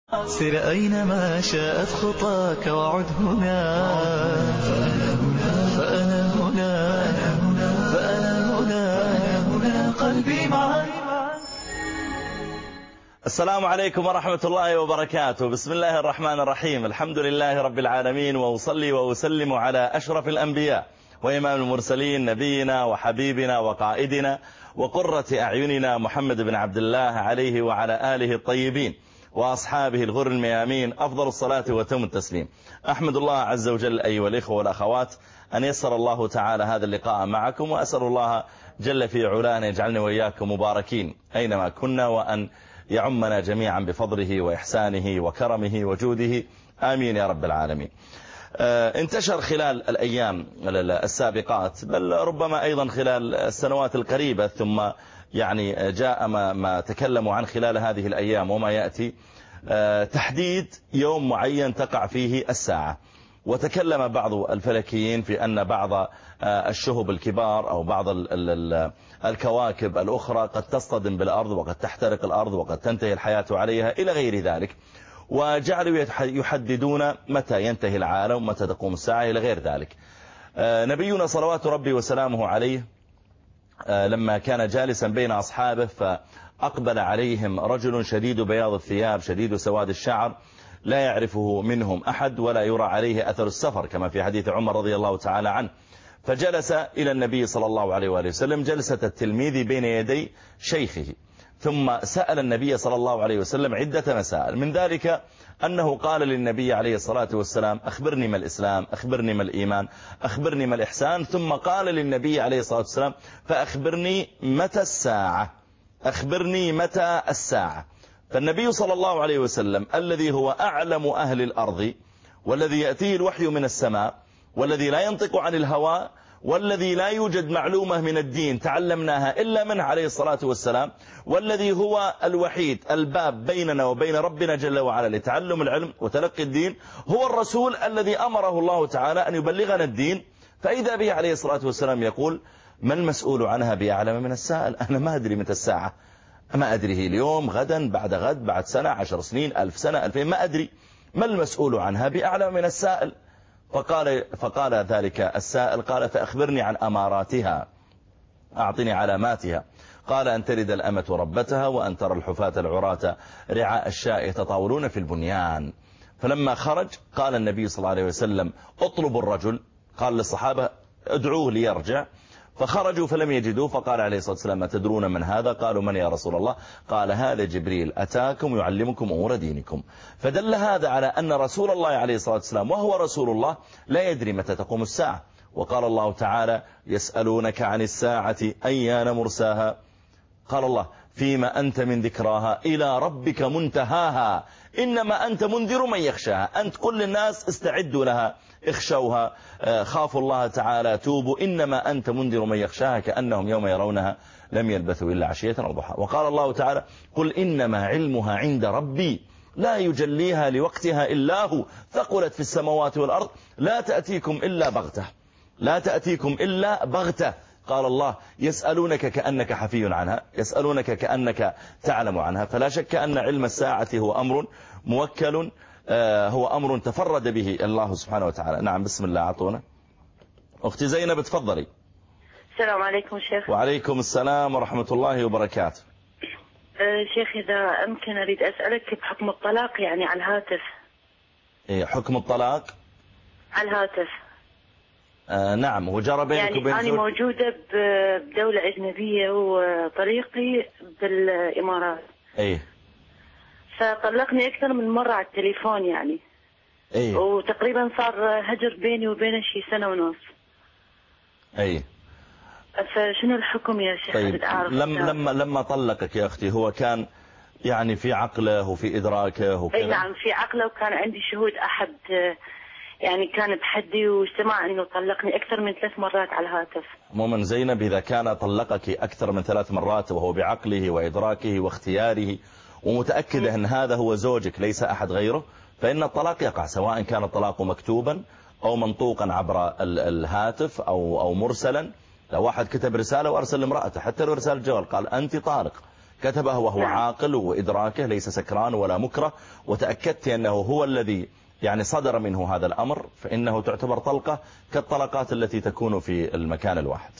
سر أينما شاءت خطاك وعد هنا، فأنا هنا قلبي معك. السلام عليكم ورحمة الله وبركاته. بسم الله الرحمن الرحيم. الحمد لله رب العالمين، وأصلي وأسلم على أشرف الأنبياء وإمام المرسلين، نبينا وحبيبنا وقائدنا وقرة أعيننا محمد بن عبد الله عليه وعلى آله الطيبين وأصحابه الغر الميامين أفضل الصلاة وتم التسليم. أحمد الله عز وجل أيها الإخوة والأخوات أن يسر الله تعالى هذا اللقاء معكم، وأسأل الله جل في علاه أن يجعلنا وإياكم مباركين أينما كنا، وأن يعمنا جميعا بفضله وإحسانه وكرمه وجوده، آمين يا رب العالمين. انتشر خلال الأيام السابقات، بل ربما أيضا خلال السنوات القريبة، ثم يعني جاء ما تكلموا عن خلال هذه الأيام وما يأتي، تحديد يوم معين تقع فيه الساعة. وتكلم بعض الفلكيين في أن بعض الشهب الكبار أو بعض الكواكب الأخرى قد تصطدم بالأرض، وقد تحترق الأرض، وقد تنتهي الحياة عليها إلى غير ذلك. وجعلوا يحددون متى ينتهي العالم، متى تقوم الساعة إلى غير ذلك. نبينا صلوات ربي وسلامه عليه لما كان جالسا بين أصحابه، فأقبل عليهم رجل شديد بياض الثياب شديد سواد الشعر، لا يعرفه منهم أحد ولا يرى عليه أثر السفر، كما في حديث عمر رضي الله تعالى عنه. فجلس إلى النبي صلى الله عليه وآله وسلم جلسة التلميذ بين يدي شيخه، ثم سأل النبي صلى الله عليه وسلم عدة مسائل، من ذلك أنه قال للنبي عليه الصلاة والسلام: أخبرني ما الإسلام، أخبرني ما الإيمان، أخبرني ما الإحسان. ثم قال للنبي عليه الصلاة والسلام: فأخبرني متى الساعة، أخبرني متى الساعة. فالنبي صلى الله عليه وسلم الذي هو أعلم أهل الأرض، والذي يأتيه الوحي من السماء، والذي لا ينطق عن الهوى، والذي لا يوجد معلومة من الدين تعلمناها إلا منه عليه الصلاة والسلام، والذي هو الوحيد الباب بيننا وبين ربنا جل وعلا لتعلم العلم وتلقي الدين، هو الرسول الذي أمره الله تعالى أن يبلغنا الدين. فإذا به عليه الصلاة والسلام يقول: ما المسؤول عنها بأعلم من السائل؟ أنا ما أدري متى الساعة، ما أدري هي اليوم، غدا، بعد غد، بعد سنة، 10 سنين، 1000 سنة، 2000، ما أدري. ما المسؤول عنها بأعلم من السائل؟ فقال ذلك السائل، قال: فأخبرني عن أماراتها، أعطني علاماتها. قال: أن تلد الأمة ربتها، وأن ترى الحفاة العراة رعاء الشاء يتطاولون في البنيان. فلما خرج قال النبي صلى الله عليه وسلم: اطلبوا الرجل. قال للصحابة: ادعوه ليرجع. فخرجوا فلم يجدوه، فقال عليه الصلاة والسلام: أتدرون من هذا؟ قالوا: من يا رسول الله؟ قال: هذا جبريل أتاكم يعلمكم أمور دينكم. فدل هذا على أن رسول الله عليه الصلاة والسلام وهو رسول الله لا يدري متى تقوم الساعة. وقال الله تعالى: يسألونك عن الساعة أيان مرساها. قال الله: فيما أنت من ذكراها إلى ربك منتهاها، إنما أنت منذر من يخشاها. أنت قل للناس استعدوا لها، اخشوها، خافوا الله تعالى، توبوا، إنما أنت منذر من يخشاها كأنهم يوم يرونها لم يلبثوا إلا عشية أو ضحى. وقال الله تعالى: قل إنما علمها عند ربي لا يجليها لوقتها إلا هو، ثقلت في السماوات والأرض، لا تأتيكم إلا بغتة، لا تأتيكم إلا بغتة. قال الله: يسألونك كأنك حفي عنها، يسألونك كأنك تعلم عنها. فلا شك أن علم الساعة هو أمر موكل، هو أمر تفرد به الله سبحانه وتعالى. نعم، بسم الله. أعطونا أختي زينب، تفضلي. السلام عليكم شيخ. وعليكم السلام ورحمة الله وبركاته. شيخ، إذا أمكن أريد أسألك بحكم الطلاق، يعني على الهاتف. إيه حكم الطلاق على الهاتف؟ نعم. وجرى بينك يعني وبين أنا موجودة بدولة أجنبية وطريقي بالإمارات. إيه. فطلقني أكثر من مرة على التليفون يعني. إيه. وتقريبا صار هجر بيني وبينه شي 1.5 سنة. إيه. فشنو الحكم يا شيخ؟ طيب، أعرف لما طلقك يا أختي، هو كان يعني في عقله وفي إدراكه وكذا؟ أي نعم، في عقله، وكان عندي شهود أحد يعني كان بحدي، واجتمع أنه طلقني أكثر من 3 مرات على الهاتف. عموما زينب، إذا كان طلقك أكثر من 3 مرات وهو بعقله وإدراكه واختياره ومتأكدة أن هذا هو زوجك ليس أحد غيره، فإن الطلاق يقع، سواء كان الطلاق مكتوبا أو منطوقا عبر الهاتف أو مرسلا. لو واحد كتب رسالة وأرسل لامرأته، حتى لو رسالة جوال، قال أنت طالق، كتبه وهو عاقل وإدراكه ليس سكران ولا مكره، وتأكدت أنه هو الذي يعني صدر منه هذا الأمر، فإنه تعتبر طلقة كالطلقات التي تكون في المكان الواحد.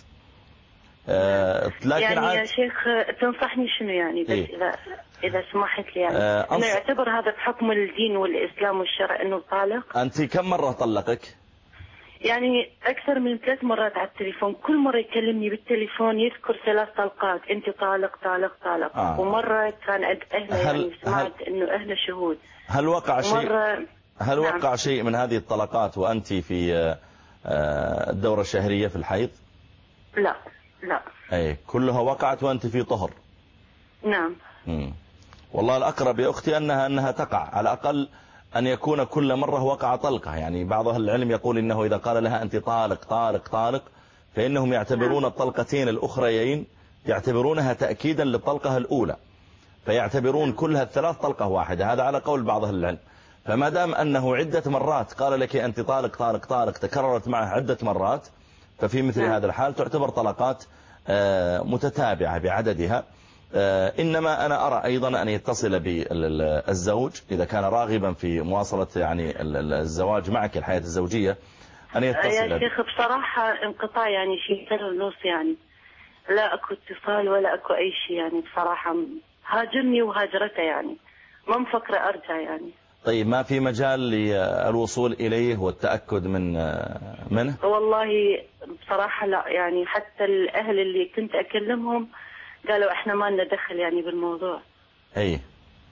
لكن يعني يا شيخ تنصحني شنو يعني بس إيه؟ إذا سمحت لي يعني أنه يعتبر هذا بحكم الدين والإسلام والشرع أنه طالق. أنت كم مرة طلقك؟ يعني أكثر من 3 مرات على التليفون، كل مرة يكلمني بالتليفون يذكر 3 طلقات، أنت طالق طالق طالق. ومرة كان أهله يعني سمعت أنه أهله شهود. هل وقع شيء من هذه الطلقات وأنت في الدورة الشهرية في الحيض؟ لا. أي كلها وقعت وأنت في طهر؟ نعم. والله الأقرب يا أختي أنها تقع، على الأقل أن يكون كل مرة وقع طلقة. يعني بعض أهل العلم يقول إنه إذا قال لها أنت طالق طالق طالق فإنهم يعتبرون الطلقتين الأخريين يعتبرونها تأكيدا للطلقة الأولى، فيعتبرون كلها ال3 طلقة واحدة. هذا على قول بعض أهل العلم. فما دام أنه عدة مرات قال لك أنت طالق طالق طالق تكررت معه عدة مرات، ففي مثل هذا الحال تعتبر طلقات متتابعة بعددها. إنما أنا أرى أيضا أن يتصل بالزوج إذا كان راغبا في مواصلة يعني الزواج معك الحياة الزوجية، أن يتصل. يا شيخ بصراحة انقطاع يعني شيء 3 ونص، يعني لا أكو اتصال ولا أكو أي شيء، يعني بصراحة هاجرني وهاجرته، يعني ما مفكرة أرجع يعني. طيب ما في مجال للوصول إليه والتأكد منه؟ والله بصراحة لا، يعني حتى الأهل اللي كنت أكلمهم قالوا إحنا ما لنا دخل يعني بالموضوع. أي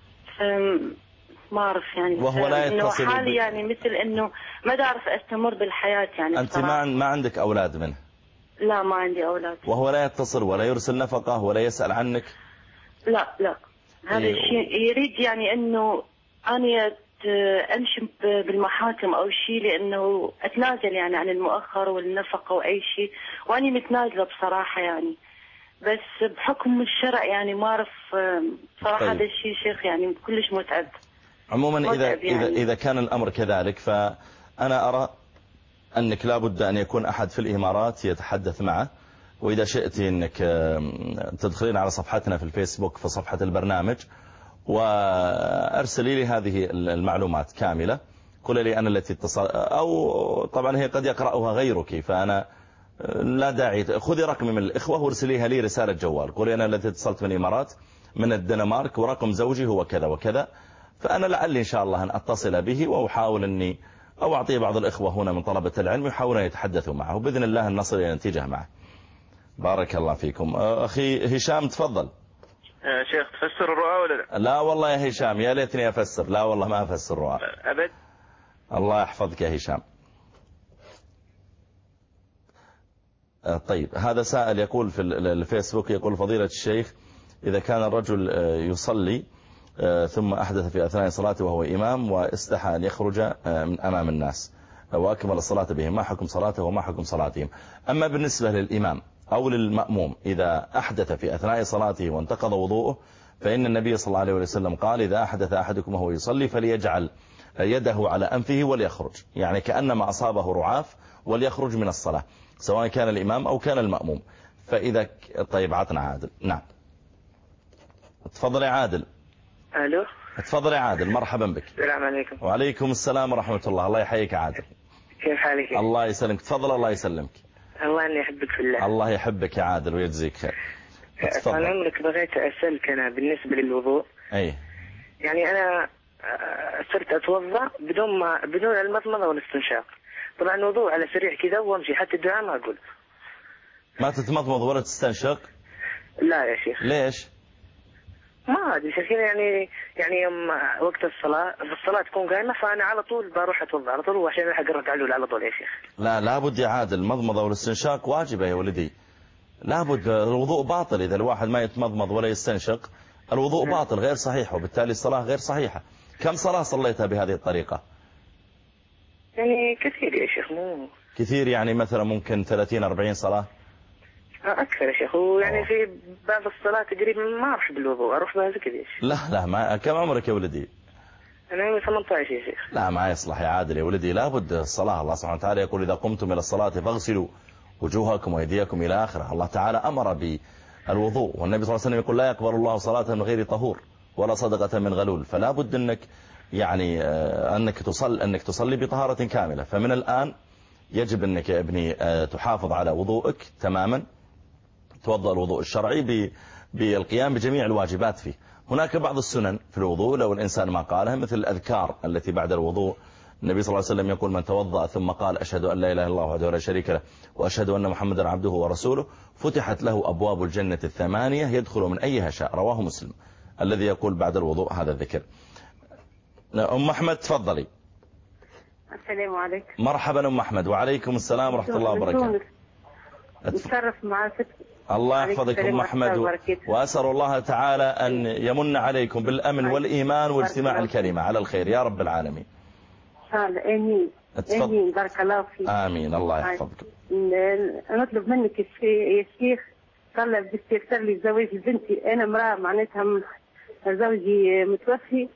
ما أعرف يعني. وهو لا يتصل إنه حالي يعني مثل إنه ما أعرف أستمر بالحياة يعني. أنت ما عندك أولاد منه؟ لا ما عندي أولاد. وهو لا يتصل ولا يرسل نفقة ولا يسأل عنك؟ لا هذا الشيء يريد يعني إنه أنا أمشي بالمحاكم أو شيء، لأنه أتنازل يعني عن المؤخر والنفقة وأي شيء، وأني متنازلة بصراحة يعني، بس بحكم الشرع يعني ما أعرف صراحة. طيب. هذا الشيء شيخ يعني كلش متعب. عموما إذا كان الأمر كذلك، فأنا أرى أنك لابد أن يكون أحد في الإمارات يتحدث معه. وإذا شئت أنك تدخلين على صفحتنا في الفيسبوك في صفحة البرنامج وأرسلي لي هذه المعلومات كاملة، قل لي أنا التي اتصل، أو طبعا هي قد يقرأها غيرك، فأنا لا داعي. خذي رقمي من الإخوة وارسليها لي رسالة جوال، قولي أنا التي اتصلت من الإمارات من الدنمارك ورقم زوجي هو كذا وكذا، فأنا لعلي إن شاء الله أن أتصل به وأحاول أني أو أعطيه بعض الإخوة هنا من طلبة العلم يحاولون يتحدثوا معه، وبإذن الله أن نصل إلى نتيجة معه. بارك الله فيكم. أخي هشام تفضل. شيخ تفسر الرؤى ولا لا؟ لا والله يا هشام يا ليتني أفسر. لا والله ما أفسر رؤى أبد. الله يحفظك يا هشام. طيب هذا سائل يقول في الفيسبوك، يقول فضيلة الشيخ إذا كان الرجل يصلي ثم أحدث في أثناء صلاته وهو إمام واستحى أن يخرج من أمام الناس وأكمل الصلاة بهم، ما حكم صلاته وما حكم صلاتهم؟ أما بالنسبة للإمام أو للمأموم إذا أحدث في أثناء صلاته وانتقض وضوءه، فإن النبي صلى الله عليه وسلم قال إذا أحدث أحدكم وهو يصلي فليجعل يده على أنفه وليخرج، يعني كأنما أصابه رعاف، وليخرج من الصلاة سواء كان الإمام أو كان المأموم. فإذا طيب عطنا عادل. نعم تفضل يا عادل. ألو تفضل يا عادل، مرحبا بك. السلام عليكم. وعليكم السلام ورحمة الله. الله يحييك يا عادل. كيف حالك؟ الله يسلمك. تفضل. الله يسلمك. الله أني أحبك في الله. الله يحبك يا عادل ويجزيك خير. طال عمرك بغيت أسألك أنا بالنسبة للوضوء. أي يعني أنا صرت أتوضأ بدون المضمضة والاستنشاق. طبعا الوضوء على سريع كذا وامشي، حتى الدعاء ما أقول. ما تتمضمض ولا تستنشق؟ لا يا شيخ. ليش؟ ما أدري شيخ، يعني يوم وقت الصلاة تكون قائمة، فأنا على طول بروح أتوضأ على طول وعشان ألحق أرد على طول يا شيخ. لا لابد يا عادل، المضمضة والاستنشاق واجبة يا ولدي، لابد. الوضوء باطل إذا الواحد ما يتمضمض ولا يستنشق، الوضوء باطل غير صحيح، وبالتالي الصلاة غير صحيحة. كم صلاة صليتها بهذه الطريقة؟ يعني كثير يا شيخ. مو كثير يعني مثلا ممكن 30-40 صلاة أكثر يا شيخ. ويعني في بعض الصلاة تقريبا ما أروح بالوضوء، أروح بها زي كذا يا شيخ. لا ما كم عمرك يا ولدي؟ أنا عمري 18 يا شيخ. لا ما يصلح يا عادل يا ولدي، لابد الصلاة. الله سبحانه وتعالى يقول إذا قمتم إلى الصلاة فاغسلوا وجوهكم وأيديكم إلى آخره. الله تعالى أمر الوضوء، والنبي صلى الله عليه وسلم يقول لا يقبل الله صلاة من غير طهور ولا صدقة من غلول، فلا بد أنك يعني أنك تصلي بطهارة كاملة. فمن الآن يجب أنك يا ابني تحافظ على وضوءك تماما، توضأ الوضوء الشرعي بالقيام بجميع الواجبات فيه. هناك بعض السنن في الوضوء لو الإنسان ما قالها، مثل الأذكار التي بعد الوضوء. النبي صلى الله عليه وسلم يقول من توضأ ثم قال أشهد أن لا إله إلا الله وحده لا شريك له وأشهد أن محمدا عبده ورسوله فتحت له أبواب الجنة 8 يدخل من أيها شاء. رواه مسلم. الذي يقول بعد الوضوء هذا الذكر. أم أحمد تفضلي. السلام عليكم. مرحبا أم أحمد. وعليكم السلام ورحمة الله وبركاته. نتشرف مع ست. الله يحفظك أم أحمد، وأسأل الله تعالى أن يمن عليكم بالأمن والإيمان واجتماع الكلمة على الخير يا رب العالمين. آمين. آمين. بارك الله فيك. آمين. الله يحفظك. نطلب منك يا شيخ طلب باستغفار لي زواج بنتي. أنا امرأة معناتها زوجي متوفي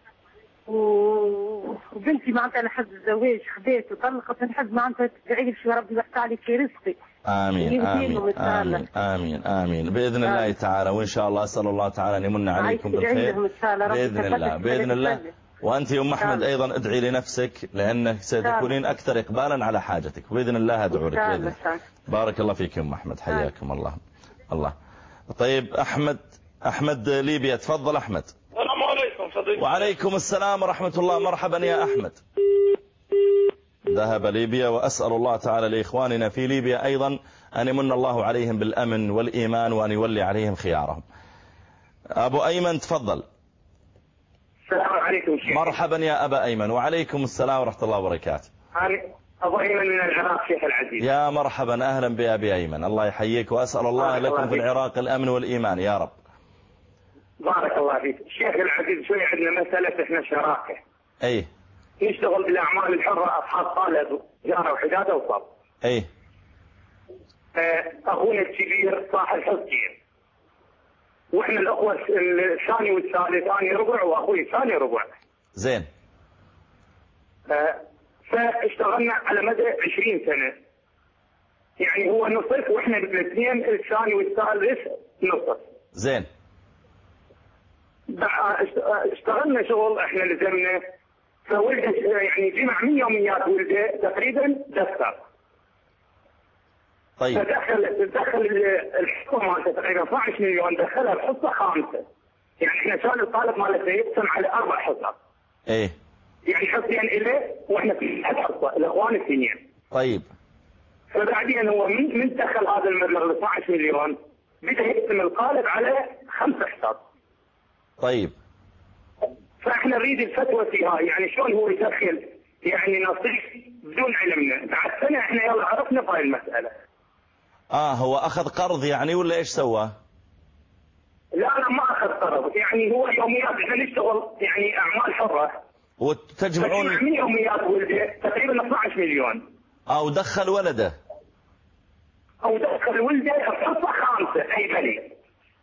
وبنتي معناتها لحد الزواج خذيت وطلقت، نحب معناتها تعيش يا رب يفتح عليك في رزقي. آمين آمين آمين آمين آمين بإذن الله تعالى. وإن شاء الله أسأل الله تعالى أن يمن عليكم بالخير بإذن الله بإذن الله. وأنت يا أم أحمد أيضا ادعي لنفسك لأنك ستكونين أكثر إقبالا على حاجتك بإذن الله. أدعو لك بإذن الله. بارك الله فيك يا أم أحمد، حياكم الله. الله. طيب أحمد ليبيا، تفضل أحمد. السلام عليكم صديقي. وعليكم السلام ورحمة الله. مرحبا يا أحمد. ذهب ليبيا، وأسأل الله تعالى لإخواننا في ليبيا أيضا أن يمن الله عليهم بالأمن والإيمان وأن يولي عليهم خيارهم. أبو أيمن تفضل. السلام عليكم شيخ. مرحبا يا أبا أيمن. وعليكم السلام ورحمة الله وبركاته. أبو أيمن من العراق شيخ العزيز. يا مرحبا أهلا بأبي أيمن. الله يحييك، وأسأل الله لكم في العراق الأمن والإيمان يا رب. بارك الله فيك شيخ العزيز. شوي عندنا مسألة إحنا شراكة. أي. نشتغل بالأعمال الحرة، أصحاب طالب تجارة وحدادة وصب. أي. أخونا الكبير صاحب حصتين، وإحنا الأخوة الثاني والثالث، ثاني ربع وأخوي الثاني ربع. زين. فاشتغلنا على مدى 20 سنة، يعني هو نصف وإحنا بالاثنين الثاني والثالث نصف. زين. اشتغلنا شغل احنا لزمنا، فولده يعني جمع من يوميات ولده تقريبا دفتر. طيب. فدخل الحصه مالته تقريبا 12 مليون، دخلها بحصه خامسه. يعني احنا كان الطالب مالته يقسم على 4 حصص. ايه. يعني حصتين إله واحنا في حصه الاخوان الاثنين. طيب. فبعدين هو من دخل هذا المبلغ ال 12 مليون بدا يقسم القالب على 5 حصص. طيب. فاحنا نريد الفتوى فيها، يعني شلون هو يدخل يعني نصيب بدون علمنا. بعد سنه احنا يلا عرفنا بهاي المساله. هو اخذ قرض يعني ولا ايش سوى؟ لا انا ما اخذ قرض، يعني هو يوميات احنا نشتغل يعني اعمال حره وتجمعون من يوميات ولده تقريبا 12 مليون. ودخل ولده او دخل ولده بحصه خامسه اي بلي.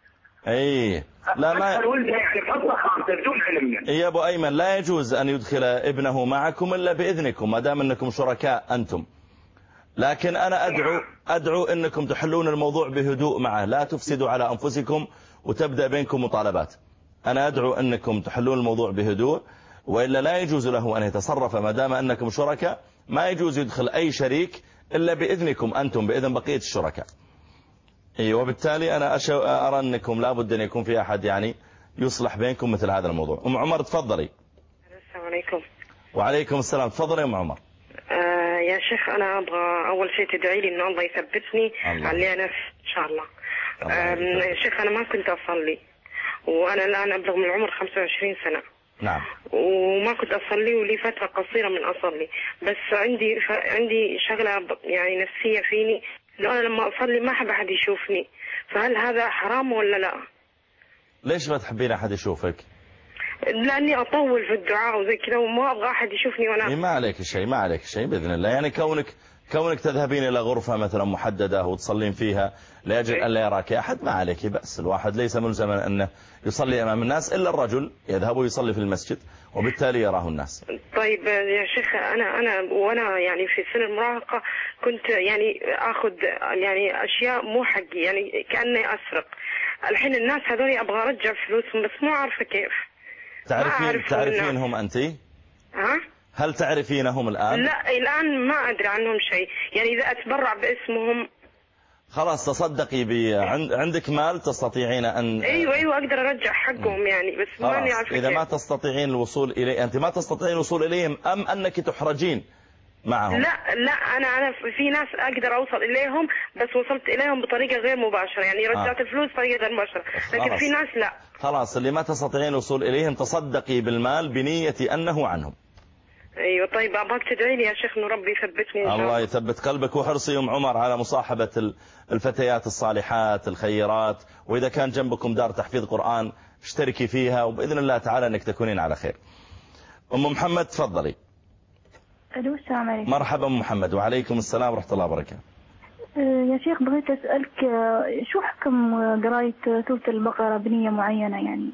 اي لا ما دخل ولده يعني بحصه خامسه بدون علمنا. يا ابو ايمن لا يجوز ان يدخل ابنه معكم الا باذنكم ما دام انكم شركاء انتم. لكن انا ادعو انكم تحلون الموضوع بهدوء معه، لا تفسدوا على انفسكم وتبدا بينكم مطالبات. انا ادعو انكم تحلون الموضوع بهدوء، والا لا يجوز له ان يتصرف ما دام انكم شركاء. ما يجوز يدخل اي شريك الا باذنكم انتم، باذن بقيه الشركاء. وبالتالي انا ارى انكم لابد ان يكون في احد يعني يصلح بينكم مثل هذا الموضوع. ام عمر تفضلي. السلام عليكم. وعليكم السلام. تفضلي يا ام عمر. يا شيخ انا ابغى اول شيء تدعي لي ان الله يثبتني على اللي انا ان شاء الله. شيخ انا ما كنت اصلي، وانا الان ابلغ من العمر 25 سنه. نعم. وما كنت اصلي ولي فتره قصيره من اصلي، بس عندي شغله يعني نفسيه فيني، انه انا لما اصلي ما احب احد يشوفني، فهل هذا حرام ولا لا؟ ليش ما تحبين احد يشوفك؟ لاني اطول في الدعاء وزي كذا وما ابغى احد يشوفني وانا ما عليك شيء، ما عليك شيء باذن الله. يعني كونك تذهبين الى غرفه مثلا محدده وتصلين فيها لاجل ان لا يراك احد ما عليك بأس. الواحد ليس ملزما انه يصلي امام الناس، الا الرجل يذهب ويصلي في المسجد وبالتالي يراه الناس. طيب يا شيخ انا وانا يعني في سن المراهقه كنت يعني اخذ يعني اشياء مو حقي، يعني كاني اسرق. الحين الناس هذول أبغى أرجع فلوسهم بس مو عارفة كيف. تعرفينهم أنت؟ ها؟ هل تعرفينهم الآن؟ لا الآن ما أدري عنهم شيء، يعني إذا أتبرع باسمهم. خلاص تصدقي عندك مال تستطيعين أن أيوة أقدر أرجع حقهم يعني، بس ماني عارفة إذا كيف. ما تستطيعين الوصول إليه، أنت ما تستطيعين الوصول إليهم أم أنك تحرجين معهم؟ لا أنا في ناس أقدر أوصل إليهم، بس وصلت إليهم بطريقة غير مباشرة، يعني رجعت الفلوس بطريقة غير مباشرة، لكن في ناس لا. خلاص اللي ما تستطيعين الوصول إليهم تصدقي بالمال بنية أنه عنهم. أيوة طيب أبغاك تدعي لي يا شيخ إنه ربي يثبتني إن شاء الله. الله يثبت قلبك، وحرصي أم عمر على مصاحبة الفتيات الصالحات الخيرات، وإذا كان جنبكم دار تحفيظ قرآن اشتركي فيها، وبإذن الله تعالى أنك تكونين على خير. أم محمد تفضلي. ألو السلام عليكم. مرحبا أم محمد. وعليكم السلام ورحمة الله وبركاته. يا شيخ بغيت أسألك شو حكم قراية سورة البقرة بنية معينة يعني؟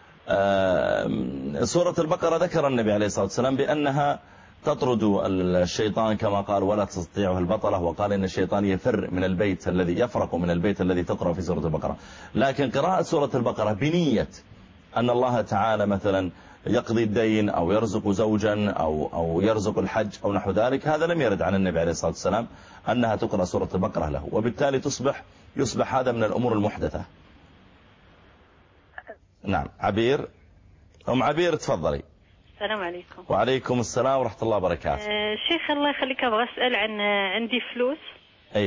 سورة البقرة ذكر النبي عليه الصلاة والسلام بأنها تطرد الشيطان كما قال ولا تستطيعه البطلة، وقال إن الشيطان يفر من البيت الذي يفرق من البيت الذي تقرأ في سورة البقرة. لكن قراءة سورة البقرة بنية أن الله تعالى مثلا يقضي الدين أو يرزق زوجا أو يرزق الحج أو نحو ذلك، هذا لم يرد عن النبي عليه الصلاة والسلام أنها تقرأ سورة البقرة له، وبالتالي يصبح هذا من الأمور المحدثة. نعم. عبير، أم عبير تفضلي. السلام عليكم. وعليكم السلام ورحمة الله وبركاته. شيخ الله يخليك أبغى أسأل عندي فلوس. ايه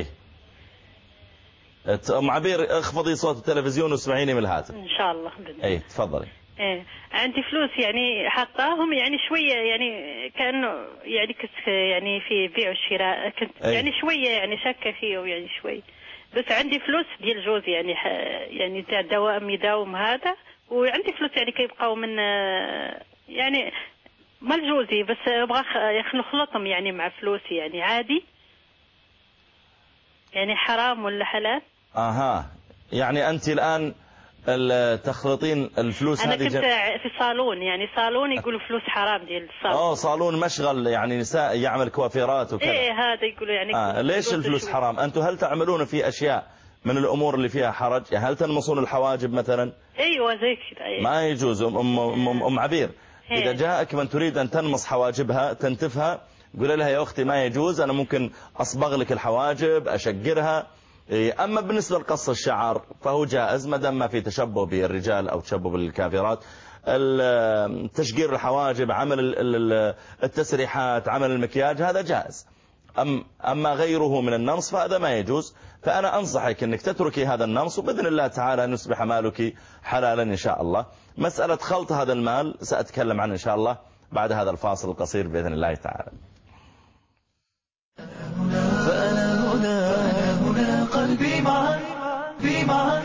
أم عبير اخفضي صوت التلفزيون واسمعيني من الهاتف إن شاء الله. ايه تفضلي. عندي فلوس يعني حطاهم يعني شوية، يعني كأنه يعني كنت يعني في بيع وشراء كنت يعني شوية يعني شاكة فيه يعني شوي، بس عندي فلوس ديال جوزي يعني تاع دوام يداوم هذا، وعندي فلوس يعني كيبقاو من يعني مال جوزي، بس ابغى نخلطهم يعني مع فلوسي، يعني عادي يعني حرام ولا حلال؟ يعني أنت الآن تخلطين الفلوس أنا هذه كنت في صالون، يعني صالون يقولوا فلوس حرام ديال الصالون. صالون مشغل يعني نساء يعمل كوافيرات وكذا. هذا يقولوا يعني ليش الفلوس حرام؟ أنتم هل تعملون في أشياء من الأمور اللي فيها حرج؟ يعني هل تنمصون الحواجب مثلا؟ أيوة زي كذا. ما يجوز. أم عبير إذا جاءك من تريد أن تنمص حواجبها تنتفها، قول لها يا أختي ما يجوز، أنا ممكن أصبغ لك الحواجب أشقرها. أما بالنسبة لقص الشعر فهو جائز ما دام ما في تشبه بالرجال أو تشبه بالكافرات. تشقير الحواجب، عمل التسريحات، عمل المكياج، هذا جائز. أما غيره من النمص فهذا ما يجوز. فأنا أنصحك أنك تتركي هذا النمص، وبإذن الله تعالى أن يصبح مالك حلالا إن شاء الله. مسألة خلط هذا المال سأتكلم عنه إن شاء الله بعد هذا الفاصل القصير بإذن الله تعالى. فأنا هنا قلبي معك.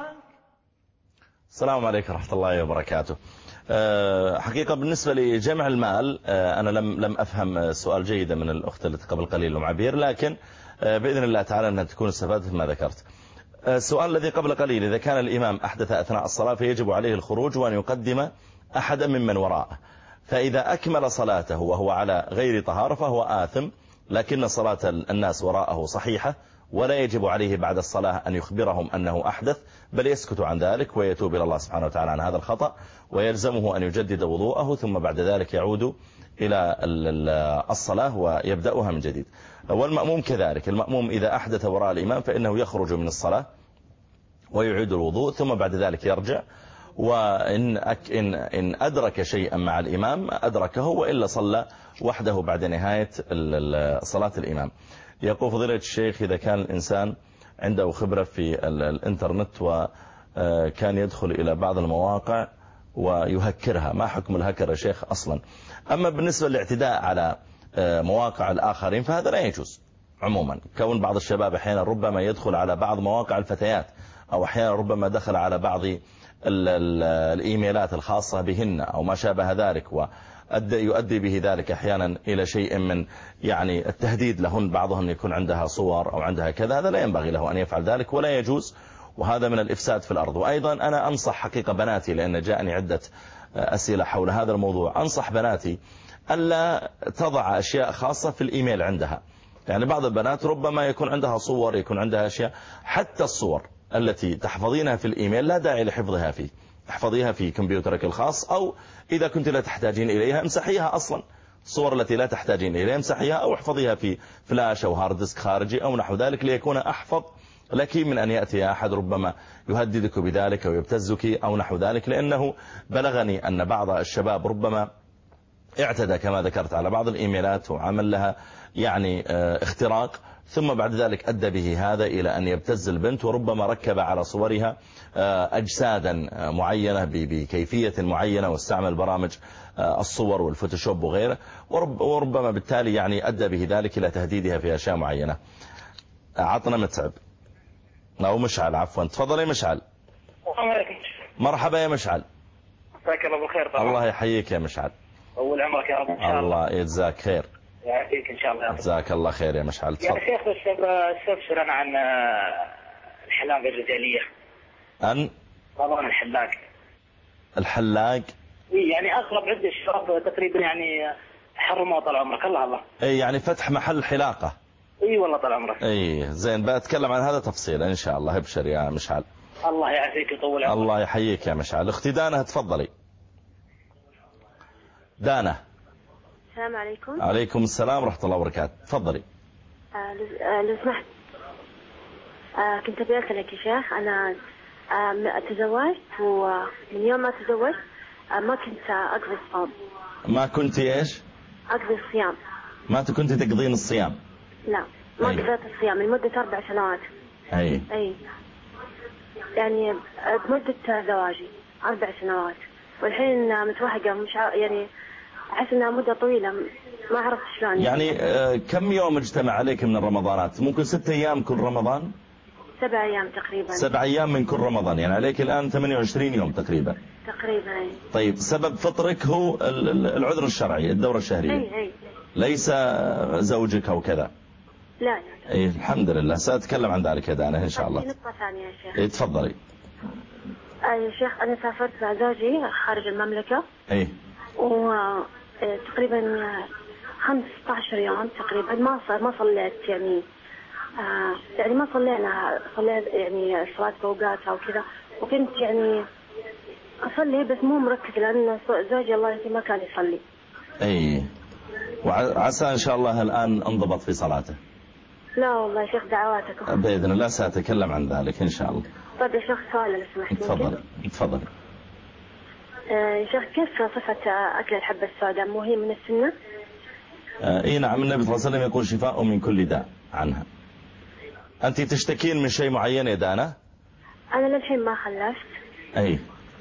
السلام عليكم ورحمة الله وبركاته. حقيقة بالنسبة لجمع المال أنا لم أفهم السؤال جيدا من الأخت التي قبل قليل أم عبير، لكن بإذن الله تعالى أنها تكون استفادت ما ذكرت. السؤال الذي قبل قليل: إذا كان الإمام أحدث أثناء الصلاة فيجب عليه الخروج وأن يقدم أحدا ممن وراءه، فإذا أكمل صلاته وهو على غير طهارة فهو آثم، لكن صلاة الناس وراءه صحيحة، ولا يجب عليه بعد الصلاة أن يخبرهم أنه أحدث، بل يسكت عن ذلك ويتوب إلى الله سبحانه وتعالى عن هذا الخطأ، ويلزمه أن يجدد وضوءه ثم بعد ذلك يعود إلى الصلاة ويبدأها من جديد. والمأموم كذلك، المأموم إذا أحدث وراء الإمام فإنه يخرج من الصلاة ويعيد الوضوء ثم بعد ذلك يرجع، وإن أدرك شيئا مع الإمام أدركه، وإلا صلى وحده بعد نهاية صلاة الإمام. يقول فضيلة الشيخ: إذا كان الإنسان عنده خبرة في الإنترنت وكان يدخل إلى بعض المواقع ويهكرها، ما حكم الهكر يا شيخ أصلا؟ أما بالنسبة للاعتداء على مواقع الآخرين فهذا لا يجوز عموما. كون بعض الشباب أحيانا ربما يدخل على بعض مواقع الفتيات، أو أحيانا ربما دخل على بعض الإيميلات الخاصة بهن أو ما شابه ذلك، ويؤدي به ذلك أحيانا إلى شيء من يعني التهديد لهن، بعضهم يكون عندها صور أو عندها كذا، هذا لا ينبغي له أن يفعل ذلك ولا يجوز، وهذا من الإفساد في الأرض. وأيضا أنا أنصح حقيقة بناتي، لأن جاءني عدة أسئلة حول هذا الموضوع، أنصح بناتي ألا تضع أشياء خاصة في الإيميل عندها. يعني بعض البنات ربما يكون عندها صور، يكون عندها أشياء، حتى الصور التي تحفظينها في الإيميل لا داعي لحفظها فيه، احفظيها في كمبيوترك الخاص، أو إذا كنت لا تحتاجين إليها امسحيها أصلا. الصور التي لا تحتاجين إليها امسحيها، أو احفظيها في فلاش أو هارد ديسك خارجي أو نحو ذلك، ليكون أحفظ لك من أن يأتي أحد ربما يهددك بذلك أو يبتزك أو نحو ذلك. لأنه بلغني أن بعض الشباب ربما اعتدى كما ذكرت على بعض الإيميلات وعمل لها يعني اختراق، ثم بعد ذلك أدى به هذا إلى أن يبتز البنت، وربما ركب على صورها أجسادا معينة بكيفية معينة، واستعمل برامج الصور والفوتوشوب وغيره، وربما بالتالي يعني أدى به ذلك إلى تهديدها في أشياء معينة. عطنا متعب أو مشعل، عفوا، تفضل يا مشعل. مرحبا يا مشعل. مساك الله بالخير. طبعا الله يحييك يا مشعل. أول عمرك يا رب إن شاء الله. الله يجزاك خير. يعافيك إن شاء الله. جزاك الله خير يا مشعل. يا شيخ استفسر أنا عن الحلاقة الرجالية. عن طبعا الحلاق. يعني أغلب عدة الشباب تقريبا يعني حرموا طال عمرك. الله اي يعني فتح محل حلاقة. اي والله طال عمرك. اي زين، بتكلم عن هذا تفصيلا ان شاء الله. ابشر يا مشعل. الله يعافيك ويطول عمرك. الله يحييك يا مشعل. اختي دانا تفضلي. دانا. السلام عليكم. عليكم السلام ورحمة الله وبركاته. تفضلي. لو سمحت كنت أبي أسألك يا شيخ. أنا تزوجت، ومن يوم ما تزوجت ما كنت أقضي الصوم. ما كنت إيش؟ أقضي الصيام. ما كنت تقضين الصيام؟ لا، ما قضيت الصيام لمدة 4 سنوات. أي يعني بمدة زواجي 4 سنوات، والحين متوهقة، مش يعني أحس إنها مدة طويلة، ما عرفت شلون. يعني كم يوم اجتمع عليك من الرمضانات؟ ممكن 6 أيام كل رمضان؟ 7 أيام تقريبا. 7 أيام من كل رمضان، يعني عليك الآن 28 يوم تقريبا. تقريبا. طيب سبب فطرك هو العذر الشرعي، الدورة الشهرية؟ أي. ليس زوجك أو كذا؟ لا. أي الحمد لله، سأتكلم عن ذلك يا دانا إن شاء الله. نقطة ثانية يا شيخ. أي تفضلي. يا شيخ أنا سافرت مع زوجي خارج المملكة. أي. وتقريبا 15 يوم تقريبا ما صليت يعني ما صليت يعني صلاة فوقاتها وكذا، وكنت يعني أصلي بس مو مركز، لأن زوجي الله يهديه ما كان يصلي. أي، وعسى إن شاء الله الآن انضبط في صلاته. لا والله يا شيخ، دعواتكم. بإذن الله سأتكلم عن ذلك إن شاء الله. طيب يا شيخ سؤال لو سمحت. تفضل. يا شيخ كيف صفة أكل الحبة السوداء؟ مو هي من السنة؟ اي نعم، النبي صلى الله عليه وسلم يقول شفاء من كل داء عنها. أنت تشتكين من شيء معين يا دانا؟ أنا للحين ما خلفت. أي.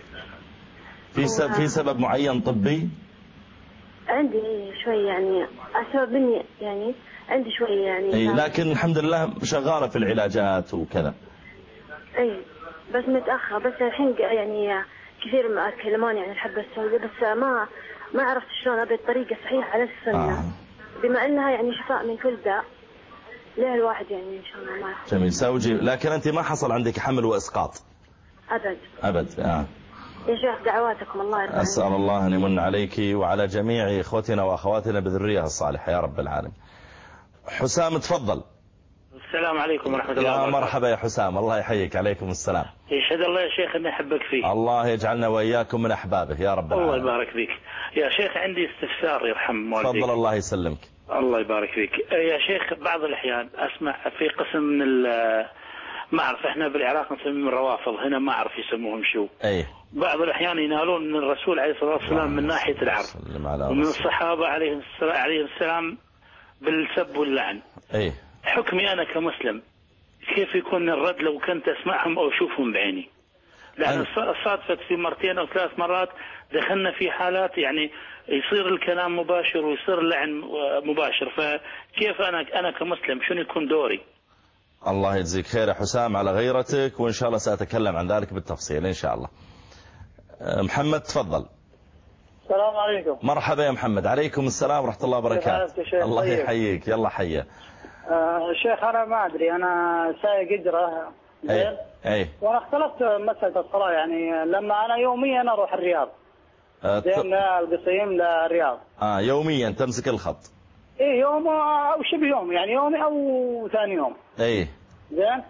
في سبب معين طبي؟ عندي شوي يعني السبب إني يعني عندي شوي يعني. أي لكن الحمد لله شغالة في العلاجات وكذا. أي بس متأخر، بس الحين يعني كثير ما كلموني عن الحبة السوداء، بس ما عرفت شلون أبي الطريقة الصحيحة على السنة. بما أنها يعني شفاء من كل داء، ليه الواحد يعني إن شاء الله ما يحصل. جميل سوجي، لكن أنت ما حصل عندك حمل وإسقاط؟ أبد. يا شيخ دعواتكم الله يرضى. أسأل الله أن يمن عليك وعلى جميع إخوتنا وأخواتنا بذرية الصالحة يا رب العالمين. حسام تفضل. السلام عليكم ورحمة الله وبركاته. يا مرحبا يا حسام، الله يحييك. عليكم السلام. يشهد الله يا شيخ أني أحبك فيه. الله يجعلنا وإياكم من أحبابه يا رب العالمين. الله يبارك فيك يا شيخ. عندي استفسار يرحم والديك. تفضل الله يسلمك. الله يبارك فيك يا شيخ. بعض الأحيان أسمع في قسم من ما أعرف، إحنا بالعراق نسميهم الروافض، هنا ما أعرف يسموهم شو. أي. بعض الأحيان ينالون من الرسول عليه الصلاة والسلام من ناحية العرض، ومن الصحابة عليهم السلام بالسب واللعن. أي. حكمي أنا كمسلم كيف يكون الرد لو كنت أسمعهم أو أشوفهم بعيني؟ لأن صادفت في 2 أو 3 مرات دخلنا في حالات يعني يصير الكلام مباشر ويصير اللعن مباشر، فكيف أنا كمسلم شنو يكون دوري؟ الله يجزيك خير يا حسام على غيرتك، وإن شاء الله سأتكلم عن ذلك بالتفصيل إن شاء الله. محمد تفضل. السلام عليكم. مرحبا يا محمد. عليكم السلام ورحمة الله وبركاته. الله يحييك. يلا حيا. شيخ أنا ما أدري، أنا سايق إجرة زين. أي. وأنا اختلفت مسألة الصلاة، يعني لما أنا يوميا أروح الرياض زين، القصيم للرياض. يوميا تمسك الخط؟ إيه يوم أو شبه يوم، يعني يومي أو ثاني يوم. أي. زين.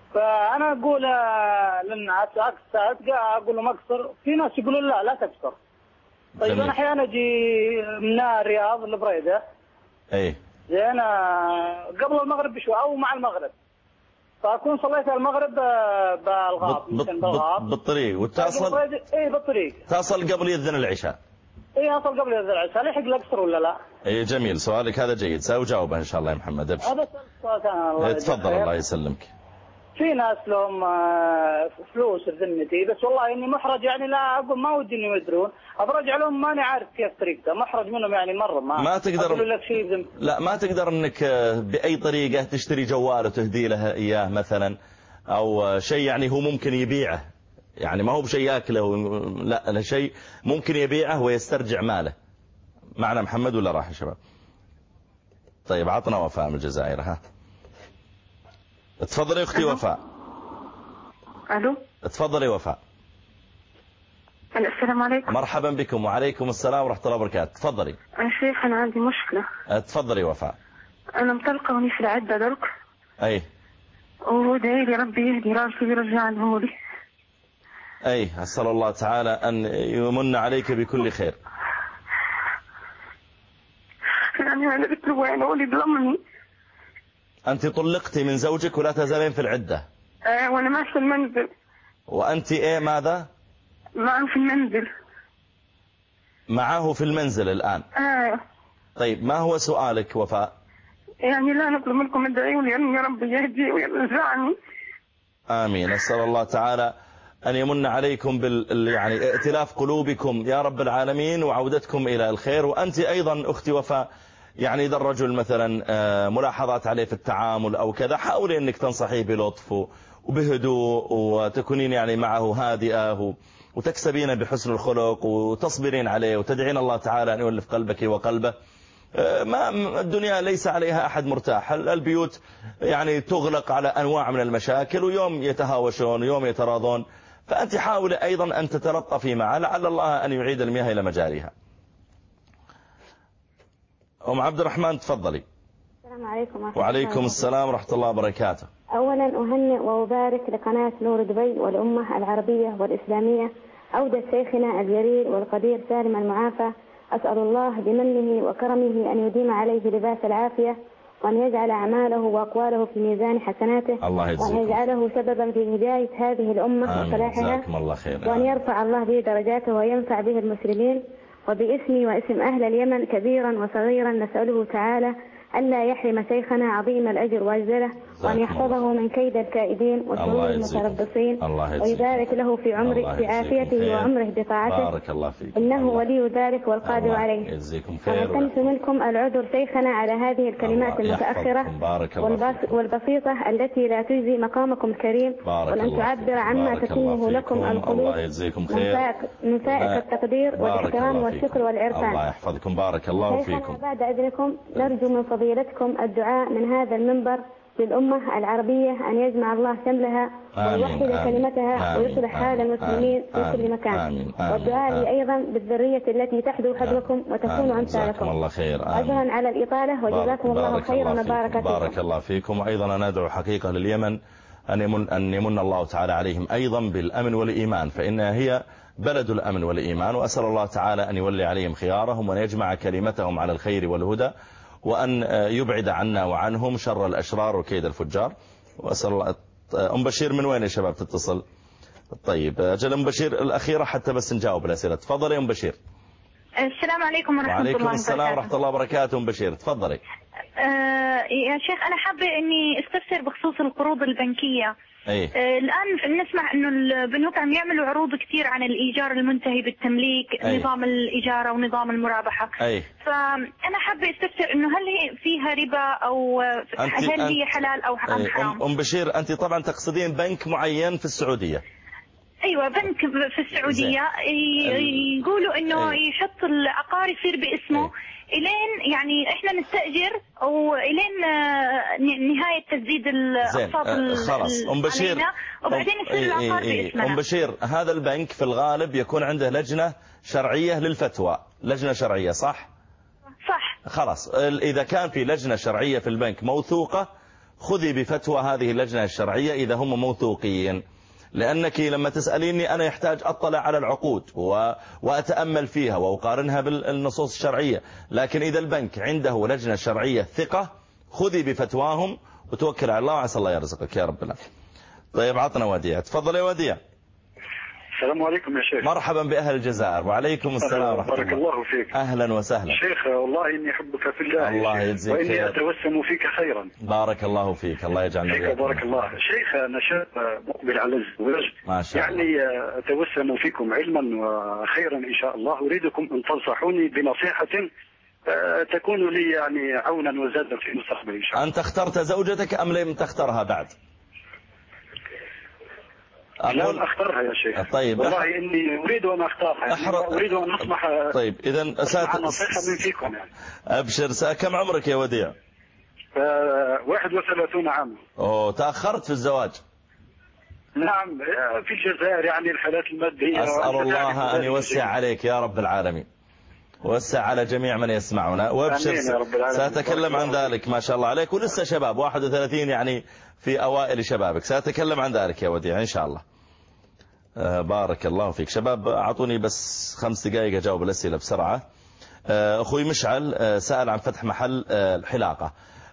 فأنا أقول لأن أقول له مقصر، في ناس يقولون لا تكسر. طيب جميل. أنا أحيانا أجي من الرياض لبريدة زين قبل المغرب بشوي أو مع المغرب، فأكون صليت المغرب بالغاب بالطريق وتصل بالطريق تصل قبل يأذن العشاء. أصل قبل يأذن العشاء، لحق الأقصر ولا لا؟ جميل، سؤالك هذا جيد، سأجاوبه إن شاء الله يا محمد. أبشر. هذا سؤال ثاني. تفضل الله يسلمك. في ناس لهم فلوس في ذمتي، بس والله اني محرج، يعني لا اقول ما ودي انهم يدرون، ابرجع لهم ماني عارف كيف طريقته، محرج منهم يعني مره ما تقدر لك شيء لا ما تقدر انك باي طريقه تشتري جوال وتهدي له اياه مثلا، او شيء يعني هو ممكن يبيعه، يعني ما هو بشيء ياكله، لا شيء ممكن يبيعه ويسترجع ماله. معنا محمد ولا راح يا شباب؟ طيب عطنا وفاء من الجزائر. ها تفضلي اختي وفاء. الو تفضلي وفاء. السلام عليكم. مرحبا بكم. وعليكم السلام ورحمه الله وبركاته. تفضلي. يا شيخ انا عندي مشكله. تفضلي وفاء. انا مطلقه وني في العده درك. ودعي لي ربي يهدي راسي ويرجعني لي. اسال الله تعالى ان يمن عليك بكل خير. يعني انا بتلوى انا ولي ضمني. أنت طلقتي من زوجك ولا تزالين في العدة؟ وأنا معه في المنزل. وأنت ماذا؟ معه في المنزل. معه في المنزل الآن؟ طيب ما هو سؤالك وفاء؟ يعني لا نطلب منكم ادعوا لي أن ربي يهدي ويرجعني. آمين. أسأل الله تعالى أن يمن عليكم يعني ائتلاف قلوبكم يا رب العالمين وعودتكم إلى الخير. وأنت أيضا أختي وفاء، يعني إذا الرجل مثلا ملاحظات عليه في التعامل أو كذا، حاولي أنك تنصحيه بلطف وبهدوء، وتكونين يعني معه هادئة وتكسبين بحسن الخلق وتصبرين عليه وتدعين الله تعالى أن يؤلف قلبك وقلبه. ما الدنيا ليس عليها أحد مرتاح، البيوت يعني تغلق على أنواع من المشاكل، ويوم يتهاوشون ويوم يتراضون، فأنت حاولي أيضا أن تتلطفي معه، لعل الله أن يعيد المياه إلى مجاريها. أم عبد الرحمن تفضلي. السلام عليكم. وعليكم السلام ورحمة الله وبركاته. أولا أهنئ وأبارك لقناة نور دبي والأمة العربية والإسلامية عودة شيخنا الجليل والقدير سالم المعافى. أسأل الله بمنه وكرمه أن يديم عليه لباس العافية، وأن يجعل أعماله وأقواله في ميزان حسناته، وأن يجعله سببا في هداية هذه الأمة وصلاحها، وأن يرفع الله به درجاته وينفع به المسلمين. وباسمي واسم أهل اليمن كبيرا وصغيرا نسأله تعالى ألا يحرم شيخنا عظيم الأجر وأجزله، وأن يحفظه من كيد الكائدين وشرور المتربصين، ويبارك له في عمره بعافيته وعمره بطاعته، إنه ولي ذلك والقادر عليه. ونلتمس منكم العذر شيخنا على هذه الكلمات المتأخرة والبسيطة التي لا تجزي مقامكم الكريم، وأن تعبر عما تتمه لكم القلوب من فائق التقدير والاحترام والشكر والعرفان. الله يحفظكم. بارك الله فيكم. بعد إذنكم نرجو من فضيلتكم الدعاء من هذا المنبر للأمة العربية أن يجمع الله شملها ويوحد كلمتها ويصلح حال المسلمين في كل مكان. والدعاء لي أيضا بالذرية التي تحدو حدوكم وتكون أمثالكم. الله خير. عذرا على الإطالة وجزاكم الله خيرا وبارك فيكم. بارك الله فيكم. وأيضا ندعو حقيقة لليمن أن يمن الله تعالى عليهم أيضا بالأمن والإيمان، فإنها هي بلد الأمن والإيمان. وأسأل الله تعالى أن يولي عليهم خيارهم، وأن يجمع كلمتهم على الخير والهدى، وأن يبعد عنا وعنهم شر الأشرار وكيد الفجار. وأسأل الله. أم بشير من وين يا شباب تتصل؟ طيب أجل أم بشير الأخيرة حتى بس نجاوب الأسئلة. تفضلي أم بشير. السلام عليكم ورحمة الله وبركاته. وعليكم السلام ورحمة الله وبركاته. أم بشير تفضلي. يا شيخ أنا حابة إني استفسر بخصوص القروض البنكية. الآن نسمع إنه البنوك عم يعملوا عروض كثير عن الإيجار المنتهي بالتمليك، نظام الإجارة ونظام المرابحة. فأنا حابة استفسر إنه هل هي فيها ربا أو هل هي حلال أو حرام؟ أم بشير أنت طبعا تقصدين بنك معين في السعودية؟ ايوه بنك في السعودية يقولوا انه يحط العقار يصير باسمه الين يعني احنا نستأجر والين نهاية تسديد الاقساط خلاص ام بشير وبعدين يصير العقار باسمنا. ام بشير هذا البنك في الغالب يكون عنده لجنة شرعية للفتوى، لجنة شرعية صح؟ صح. خلاص اذا كان في لجنة شرعية في البنك موثوقة خذي بفتوى هذه اللجنة الشرعية إذا هم موثوقين، لأنك لما تسأليني أنا يحتاج أطلع على العقود وأتأمل فيها وأقارنها بالنصوص الشرعية، لكن إذا البنك عنده لجنة شرعية ثقة خذي بفتواهم وتوكل على الله وعسى الله يرزقك يا رب العالمين. طيب عطنا وديع. تفضل يا وديع. السلام عليكم يا شيخ. مرحبا بأهل الجزائر. وعليكم السلام ورحمة الله. بارك الله فيك. أهلا وسهلا شيخ، والله إني أحبك في الله. الله يجزيك وإني خير. أتوسم فيك خيرا. بارك الله فيك. الله يجعلنا فيك. بارك الله. شيخ أنا شاب مقبل على الزواج، ما شاء الله. يعني أتوسم فيكم علما وخيرا إن شاء الله. أريدكم أن تنصحوني بنصيحة تكون لي يعني عونا وزادا في المستقبل إن شاء الله. أنت اخترت زوجتك أم لم تختارها بعد؟ لا أختارها يا شيخ. طيب والله إني أريد أن أختارها، أريد أن أسمح. طيب إذا نصيحة من فيكم يعني. أبشر. كم عمرك يا وديع؟ 31 عام. أوه، تأخرت في الزواج. نعم، في الجزائر يعني الحالات المادية. أسأل الله أن يوسع عليك يا رب العالمين، وسع على جميع من يسمعنا، وابشر. سأتكلم عن ذلك. ما شاء الله عليك، ولسه شباب 31 يعني في أوائل شبابك. سأتكلم عن ذلك يا وديع إن شاء الله. بارك الله فيك. شباب أعطوني بس 5 دقائق أجاوب الأسئلة بسرعة. أخوي مشعل سأل عن فتح محل الحلاقة.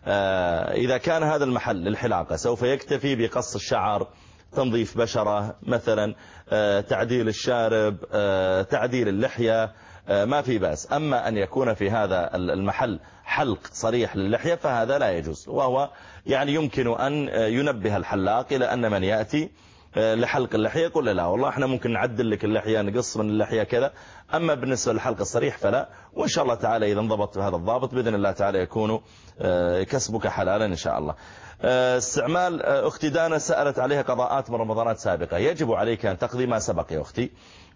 إذا كان هذا المحل للحلاقة سوف يكتفي بقص الشعر، تنظيف بشرة مثلا، تعديل الشارب، تعديل اللحية، ما في بأس. أما أن يكون في هذا المحل حلق صريح للحية فهذا لا يجوز، وهو يعني يمكن أن ينبه الحلاق إلى أن من يأتي لحلق اللحية يقول لا والله احنا ممكن نعدل لك اللحية، نقص من اللحية كذا. أما بالنسبة للحلق الصريح فلا. وإن شاء الله تعالى إذا انضبط بهذا الضابط بإذن الله تعالى يكون كسبك حلالا إن شاء الله. استعمال أختي دانا سألت عليها قضاءات من رمضانات سابقة. يجب عليك أن تقضي ما سبق يا أختي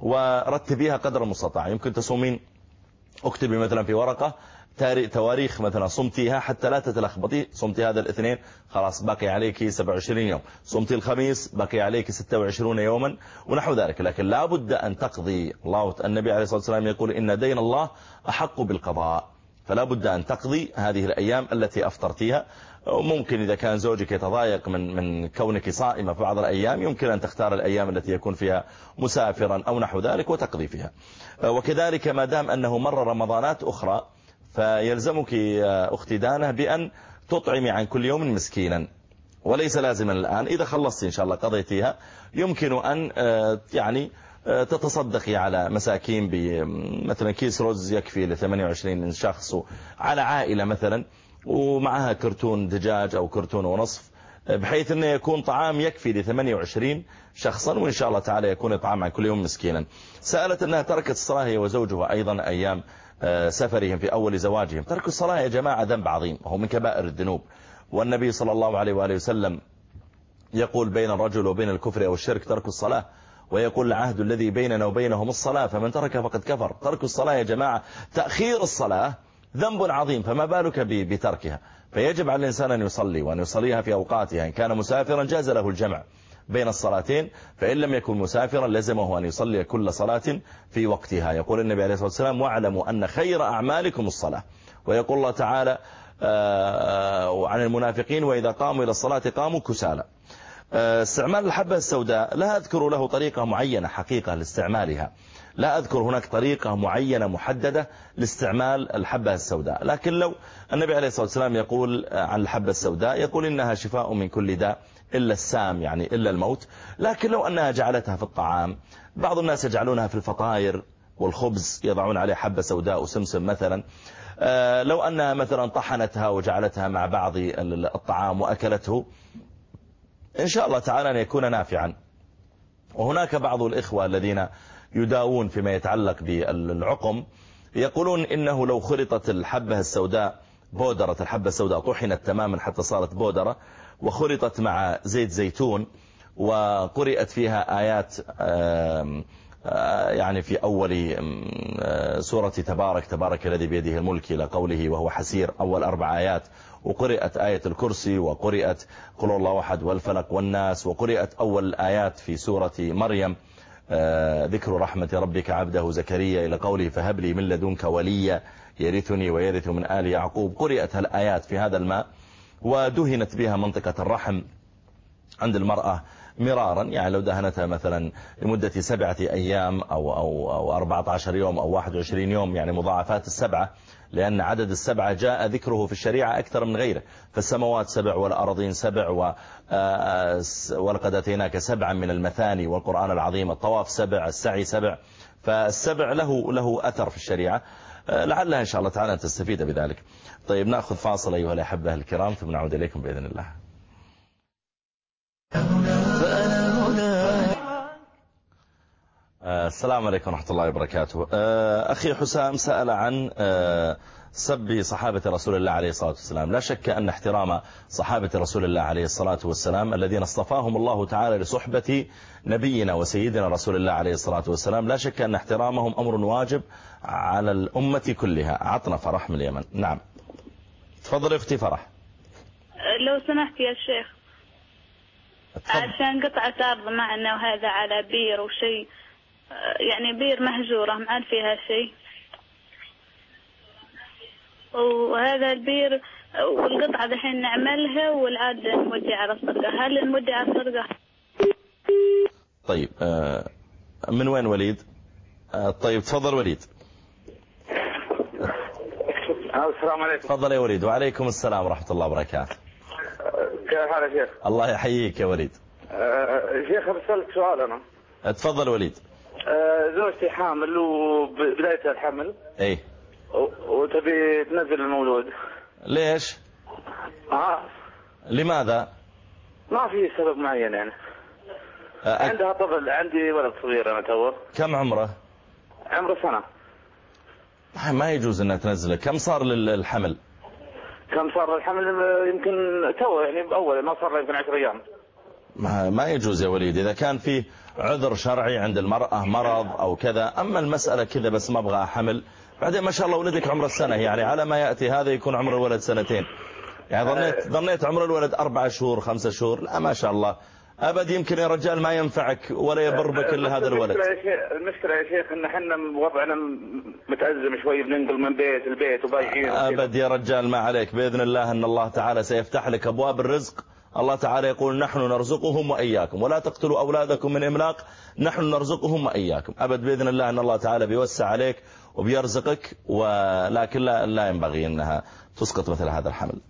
ورتبيها قدر المستطاع. يمكن تصومين، اكتبي مثلا في ورقة تواريخ مثلا صمتيها حتى لا تتلخبطي. صمتي هذا الاثنين خلاص باقي عليك 27 يوم، صمتي الخميس باقي عليك 26 يوما ونحو ذلك. لكن لا بد أن تقضي. النبي عليه الصلاة والسلام يقول إن دين الله أحق بالقضاء، فلا بد أن تقضي هذه الأيام التي أفطرتيها. وممكن إذا كان زوجك يتضايق من كونك صائمة في بعض الأيام يمكن أن تختار الأيام التي يكون فيها مسافرا أو نحو ذلك وتقضي فيها. وكذلك ما دام أنه مر رمضانات أخرى فيلزمك أختي دانة بأن تطعمي عن كل يوم مسكينا، وليس لازما الآن. إذا خلصت إن شاء الله قضيتيها يمكن أن يعني تتصدقي على مساكين مثلا كيس رز يكفي ل 28 شخص على عائلة مثلا، ومعها كرتون دجاج أو كرتون ونصف، بحيث أنه يكون طعام يكفي ل 28 شخصا، وإن شاء الله تعالى يكون طعام عن كل يوم مسكينا. سألت أنها تركت الصلاة هي وزوجها أيضا أيام سفرهم في أول زواجهم. ترك الصلاة يا جماعة ذنب عظيم وهو من كبائر الذنوب، والنبي صلى الله عليه وآله وسلم يقول بين الرجل وبين الكفر أو الشرك ترك الصلاة، ويقول العهد الذي بيننا وبينهم الصلاة فمن ترك فقد كفر. ترك الصلاة يا جماعة، تأخير الصلاة ذنب عظيم، فما بالك بتركها. فيجب على الإنسان أن يصلي وأن يصليها في أوقاتها. إن كان مسافرا جاز له الجمع بين الصلاتين، فإن لم يكن مسافرا لزمه أن يصلي كل صلاة في وقتها. يقول النبي عليه الصلاة والسلام واعلموا أن خير أعمالكم الصلاة. ويقول الله تعالى عن المنافقين وإذا قاموا إلى الصلاة قاموا كسالى. استعمال الحبة السوداء لا أذكر له طريقة معينة حقيقة لاستعمالها، لا أذكر هناك طريقة معينة محددة لاستعمال الحبة السوداء. لكن لو النبي عليه الصلاة والسلام يقول عن الحبة السوداء يقول إنها شفاء من كل داء إلا السام، يعني إلا الموت. لكن لو أنها جعلتها في الطعام، بعض الناس يجعلونها في الفطائر والخبز يضعون عليه حبة سوداء وسمسم مثلا. لو أنها مثلا طحنتها وجعلتها مع بعض الطعام وأكلته إن شاء الله تعالى أن يكون نافعا. وهناك بعض الإخوة الذين يداوون فيما يتعلق بالعقم يقولون إنه لو خلطت الحبة السوداء بودرة، الحبة السوداء طحنت تماما حتى صارت بودرة وخلطت مع زيت زيتون وقرأت فيها آيات يعني في أول سورة تبارك الذي بيده الملك إلى قوله وهو حسير، أول 4 آيات، وقرأت آية الكرسي، وقرأت قل الله أحد والفلق والناس، وقرأت أول آيات في سورة مريم ذكر رحمة ربك عبده زكريا إلى قوله فهب لي من لدنك وليا يرثني ويرث من آل يعقوب. قرأت الآيات في هذا الماء ودهنت بها منطقة الرحم عند المرأة مرارا، يعني لو دهنتها مثلا لمدة 7 أيام أو 14 يوم أو 21 يوم، يعني مضاعفات 7، لأن عدد 7 جاء ذكره في الشريعة أكثر من غيره، فالسماوات 7 والأراضين 7 ولقد أتيناك 7 من المثاني والقرآن العظيم، الطواف 7، السعي 7، فالسبع له أثر في الشريعة، لعلها إن شاء الله تعالى تستفيد بذلك. طيب نأخذ فاصل أيها الأحبة الكرام ثم نعود إليكم بإذن الله. السلام عليكم ورحمة الله وبركاته. أخي حسام سأل عن سب صحابة رسول الله عليه الصلاة والسلام. لا شك أن احترام صحابة رسول الله عليه الصلاة والسلام الذين اصطفاهم الله تعالى لصحبة نبينا وسيدنا رسول الله عليه الصلاة والسلام، لا شك أن احترامهم أمر واجب على الأمة كلها. عطنا فرح من اليمن. نعم تفضل اختي فرح. لو سمحت يا شيخ، عشان قطعة أرض معنا وهذا على بير وشيء، يعني بير مهجورة ما عاد فيها شيء، وهذا البير والقطعة دحين نعملها والعاد نودي على الصرقة. هل نودي على الصرقة؟ طيب من وين وليد؟ طيب تفضل وليد. السلام عليكم. تفضل يا وليد. وعليكم السلام ورحمة الله وبركاته. كيف حالك يا شيخ؟ الله يحييك يا وليد. شيخ أرسلت سؤال أنا. تفضل وليد. زوجتي حامل وبداية الحمل ايه وتبي تنزل المولود. ليش؟ لماذا؟ ما في سبب معين يعني. عندها طفل، عندي ولد صغير أنا توه. كم عمره؟ عمره 1 سنة. ما يجوز انها تنزله. كم صار للحمل؟ كم صار الحمل؟ يمكن توه يعني بأول ما صار له يمكن 10 أيام. ما يجوز يا وليد. إذا كان في عذر شرعي عند المرأة مرض أو كذا، أما المسألة كذا بس ما أبغى حمل، بعدين ما شاء الله ولدك عمره 1 سنة، يعني على ما يأتي هذا يكون عمر الولد 2 سنين، يعني ظنيت عمر الولد 4 شهور 5 شهور. لا ما شاء الله أبد. يمكن يا رجال ما ينفعك ولا يبر بك إلا هذا الولد. المشكلة يا شيخ إن احنا وضعنا متأزم شوي، بننقل من بيت لبيت وبايعين. أبد يا رجال ما عليك، بإذن الله أن الله تعالى سيفتح لك أبواب الرزق. الله تعالى يقول نحن نرزقهم وإياكم ولا تقتلوا أولادكم من إملاق، نحن نرزقهم وإياكم. أبد بإذن الله أن الله تعالى بيوسع عليك وبيرزقك، ولكن لا ينبغي أنها تسقط مثل هذا الحمل.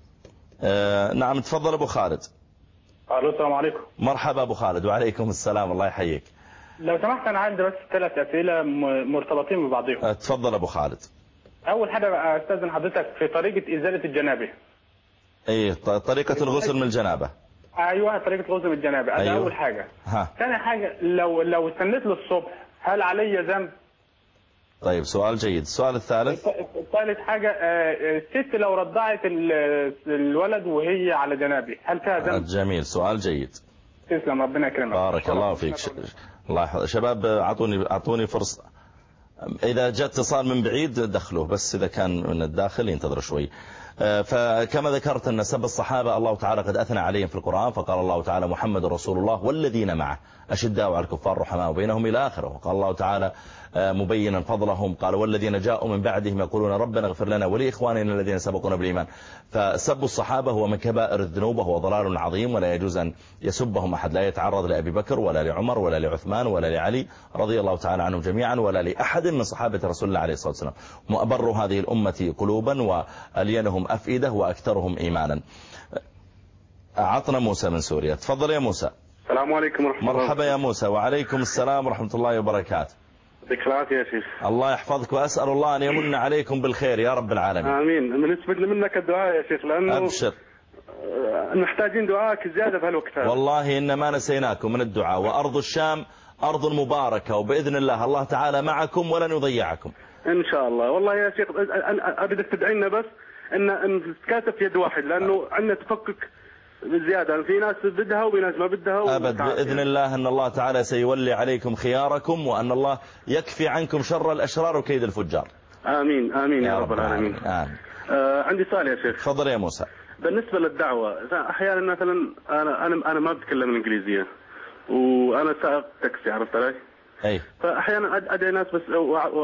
نعم تفضل أبو خالد. السلام عليكم. مرحبا أبو خالد. وعليكم السلام الله يحييك. لو سمحت أنا عندي بس 3 أسئلة مرتبطين ببعضهم. تفضل أبو خالد. أول حاجة أستاذن حضرتك في طريقة إزالة الجنابة. ايه طريقة الغسل من الجنابة. ايوه طريقة الغسل من الجنابة. أيوة. اول حاجة. ثاني حاجة لو استنيت للصبح هل علي ذنب؟ طيب سؤال جيد. السؤال الثالث. ثالث حاجة الست لو رضعت الولد وهي على جنابه هل فيها ذنب؟ جميل سؤال جيد. تسلم ربنا يكرمك. بارك الله فيك. الله شباب اعطوني فرصة. اذا جاء اتصال من بعيد دخلوه، بس اذا كان من الداخل ينتظر شوي. فكما ذكرت أن سب الصحابة الله تعالى قد أثنى عليهم في القرآن، فقال الله تعالى محمد رسول الله والذين معه أشداء على الكفار رحماء بينهم إلى آخره. وقال الله تعالى مبينا فضلهم قال والذين جاءوا من بعدهم يقولون ربنا اغفر لنا ولإخواننا الذين سبقونا بالإيمان. فسب الصحابة هو من كبائر الذنوب وهو ضلال عظيم، ولا يجوز أن يسبهم أحد. لا يتعرض لأبي بكر ولا لعمر ولا لعثمان ولا لعلي رضي الله تعالى عنهم جميعا، ولا لأحد من صحابة رسول الله عليه الصلاة والسلام. وأبر هذه الأمة قلوبا وألينهم أفئدة وأكثرهم إيمانا. عطنا موسى من سوريا. تفضل يا موسى. السلام عليكم ورحمة الله. مرحبا يا موسى. وعليكم السلام ورحمة الله وبركاته. يعطيك العافية يا شيخ. الله يحفظك وأسأل الله أن يمن عليكم بالخير يا رب العالمين. آمين. بنسبة منك الدعاء يا شيخ، لأنه أبشر محتاجين دعائك زيادة في هالوقت. والله إن ما نسيناكم من الدعاء، وأرض الشام أرض مباركة، وبإذن الله تعالى معكم ولن يضيعكم إن شاء الله. والله يا شيخ أبدك تدعينا بس أن تكاتف يد واحد، لأنه عندنا تفكك بزيادة، في ناس بدها وفي ناس ما بدها. أبد بإذن الله أن الله تعالى سيولي عليكم خياركم، وأن الله يكفي عنكم شر الأشرار وكيد الفجار. آمين آمين يا رب العالمين. آمين. عندي سؤال يا شيخ. تفضل يا موسى. بالنسبة للدعوة، أحيانا مثلا أنا ما بتكلم الإنجليزية وأنا سائق تاكسي، عرفت علي؟ أي. فأحيانا أدعي ناس بس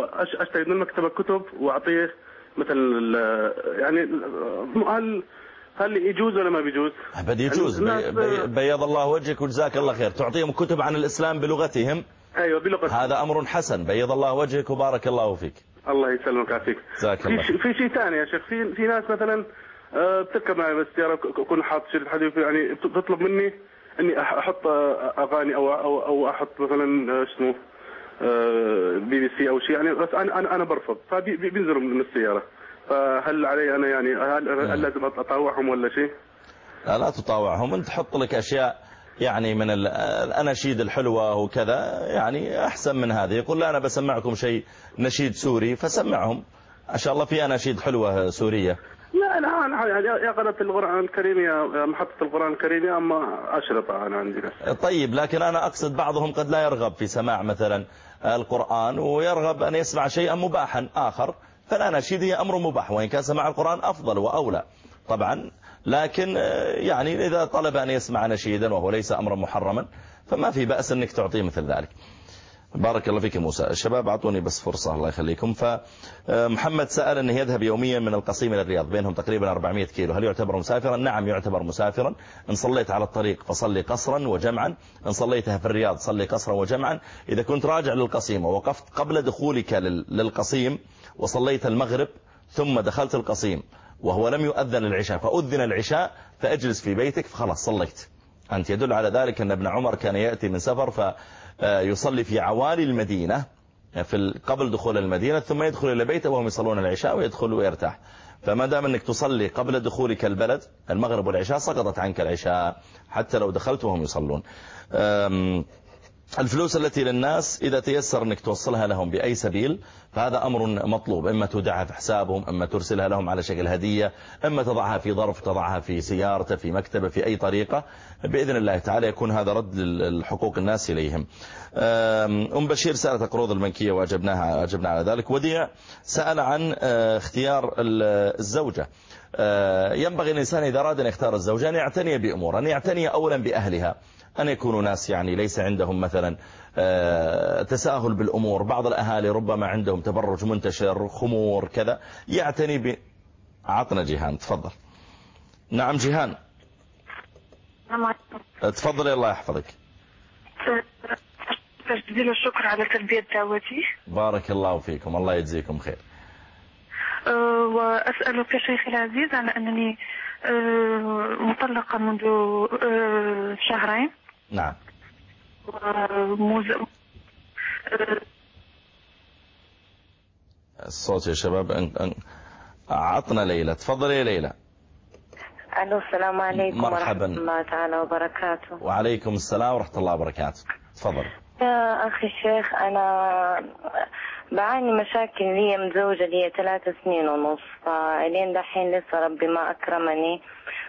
أشتري من مكتبة كتب وأعطيه مثلا يعني هل يجوز ولا ما بيجوز؟ بدي يجوز. بيض الله وجهك وجزاك الله خير. تعطيهم كتب عن الإسلام بلغتهم. أيوة بلغتهم. هذا أمر حسن. بيض الله وجهك وبارك الله فيك. الله يسلمك ويعافيك. جزاك الله. في شيء ثاني يا شيخ، في ناس مثلا بتركب معي بالسيارة، أكون حاط شريط حديث، يعني بتطلب مني إني أحط أغاني أو أحط مثلا اسمه BBC أو شيء، يعني بس أنا برفض، فبينزلوا من السيارة. فهل علي أنا يعني هل لازم أطاوعهم ولا شيء؟ لا تطاوعهم. أنت تحط لك أشياء يعني من الأناشيد الحلوة وكذا، يعني أحسن من هذه. يقول لا أنا بسمعكم شيء نشيد سوري، فسمعهم. ما شاء الله في أناشيد حلوة سورية. لا يا قناة القرآن الكريم، يا محطة القرآن الكريم، يا أما أشرطة أنا عندي. طيب، لكن أنا أقصد بعضهم قد لا يرغب في سماع مثلا القرآن، ويرغب أن يسمع شيئا مباحا آخر، فالأناشيد هي أمر مباح، وإن كان سماع القرآن أفضل وأولى طبعا. لكن يعني إذا طلب أن يسمع نشيدا وهو ليس أمرا محرما، فما في بأس أنك تعطيه مثل ذلك. بارك الله فيك موسى. الشباب أعطوني بس فرصة الله يخليكم. فمحمد سأل أنه يذهب يوميا من القصيم إلى الرياض، بينهم تقريبا 400 كيلو، هل يعتبر مسافرا؟ نعم يعتبر مسافرا. إن صليت على الطريق فصلي قصرا وجمعا، إن صليتها في الرياض صلي قصرا وجمعا. إذا كنت راجع للقصيم ووقفت قبل دخولك للقصيم وصليت المغرب ثم دخلت القصيم وهو لم يؤذن العشاء فأذن العشاء، فأجلس في بيتك فخلاص صليت أنت. يدل على ذلك أن ابن عمر كان يأتي من سفر فيصلي في عوالي المدينة قبل دخول المدينة، ثم يدخل إلى بيته وهم يصلون العشاء ويدخل ويرتاح. فما دام أنك تصلي قبل دخولك البلد المغرب والعشاء سقطت عنك العشاء حتى لو دخلت وهم يصلون. الفلوس التي للناس إذا تيسر أنك توصلها لهم بأي سبيل فهذا أمر مطلوب، إما تودعها في حسابهم، إما ترسلها لهم على شكل هدية، إما تضعها في ظرف، تضعها في سيارة، في مكتبة، في أي طريقة بإذن الله تعالى يكون هذا رد للحقوق الناس إليهم. بشير سألت القروض البنكية وأجبنا على ذلك. وديع سأل عن اختيار الزوجة. ينبغي الإنسان إذا أراد أن يختار الزوجة أن يعتني بأمور، أن يعتني أولا بأهلها، أن يكونوا ناس يعني ليس عندهم مثلا تساهل بالأمور. بعض الأهالي ربما عندهم تبرج منتشر، خمور كذا، يعتني عطنا جيهان تفضل. نعم جيهان تفضل الله يحفظك. جزيل الشكر على تلبية دعوتي. بارك الله فيكم، الله يجزيكم خير. وأسألك شيخي العزيز على أنني مطلقة منذ شهرين. نعم. الصوت يا شباب عطنا ليلى. تفضل يا ليلى. ألو السلام عليكم. مرحبا. ورحمة الله تعالى وبركاته. وعليكم السلام ورحمة الله وبركاته. تفضل يا أخي الشيخ، أنا بعاني مشاكل لي متزوجة لي 3 سنين ونص، فإلين دحين لسه ربي ما أكرمني.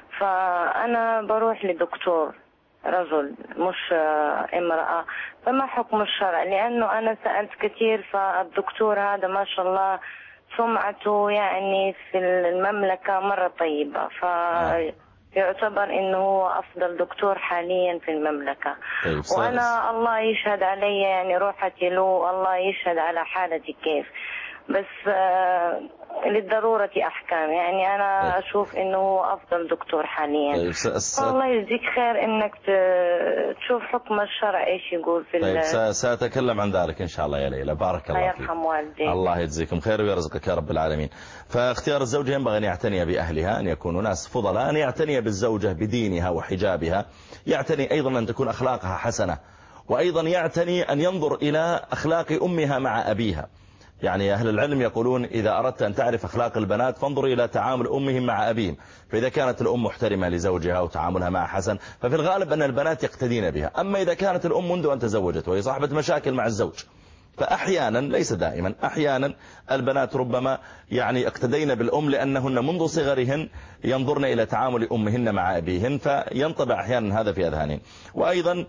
فأنا بروح لدكتور رجل مش امرأة، فما حكم الشرع؟ لأنه أنا سألت كثير، فالدكتور هذا ما شاء الله سمعته يعني في المملكة مرة طيبة، فيعتبر إنه هو أفضل دكتور حاليا في المملكة. طيب وأنا الله يشهد علي، يعني روحتي له، الله يشهد على حالتي كيف، بس للضرورة أحكام، يعني أنا أشوف إنه هو أفضل دكتور حاليا. الله يجزيك خير إنك تشوف حكم الشرع إيش يقول في طيب سأتكلم عن ذلك إن شاء الله يا ليلى. بارك الله فيك. يرحم والديك. الله يجزيكم خير ويرزقك يا رب العالمين. فاختيار الزوجة ينبغي أن يعتني بأهلها، أن يكونوا ناس فضلاء، أن يعتني بالزوجة بدينها وحجابها، يعتني أيضا أن تكون أخلاقها حسنة، وأيضا يعتني أن ينظر إلى أخلاق أمها مع أبيها. يعني أهل العلم يقولون إذا أردت أن تعرف أخلاق البنات فانظر إلى تعامل أمهم مع أبيهم، فإذا كانت الأم محترمة لزوجها وتعاملها معه حسن ففي الغالب أن البنات يقتدين بها. أما إذا كانت الأم منذ أن تزوجت وهي صاحبة مشاكل مع الزوج، فأحيانا ليس دائما، أحيانا البنات ربما يعني اقتدين بالأم لأنهن منذ صغرهن ينظرن إلى تعامل أمهن مع أبيهن، فينطبع أحيانا هذا في أذهانهن. وأيضا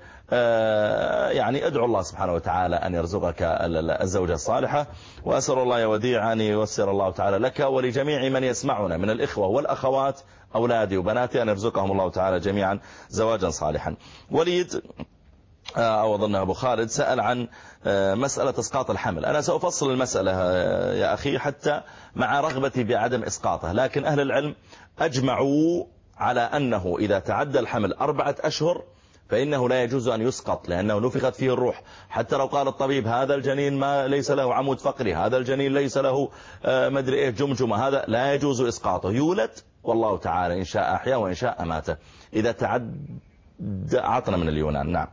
يعني أدعو الله سبحانه وتعالى أن يرزقك الزوجة الصالحة، وأسأل الله يا وديع أن يوسر الله تعالى لك ولجميع من يسمعنا من الإخوة والأخوات أولادي وبناتي أن يرزقهم الله تعالى جميعا زواجا صالحا. وليد أو أظنها أبو خالد سأل عن مسألة إسقاط الحمل. أنا سأفصل المسألة يا أخي حتى مع رغبتي بعدم إسقاطه، لكن أهل العلم أجمعوا على أنه إذا تعدى الحمل 4 أشهر فإنه لا يجوز أن يسقط، لأنه نفخت فيه الروح. حتى لو قال الطبيب هذا الجنين ما ليس له عمود فقري، هذا الجنين ليس له مدري إيه جمجمة، هذا لا يجوز إسقاطه، يولد والله تعالى إن شاء أحيا وإن شاء مات. إذا تعدى عطنا من اليونان. نعم.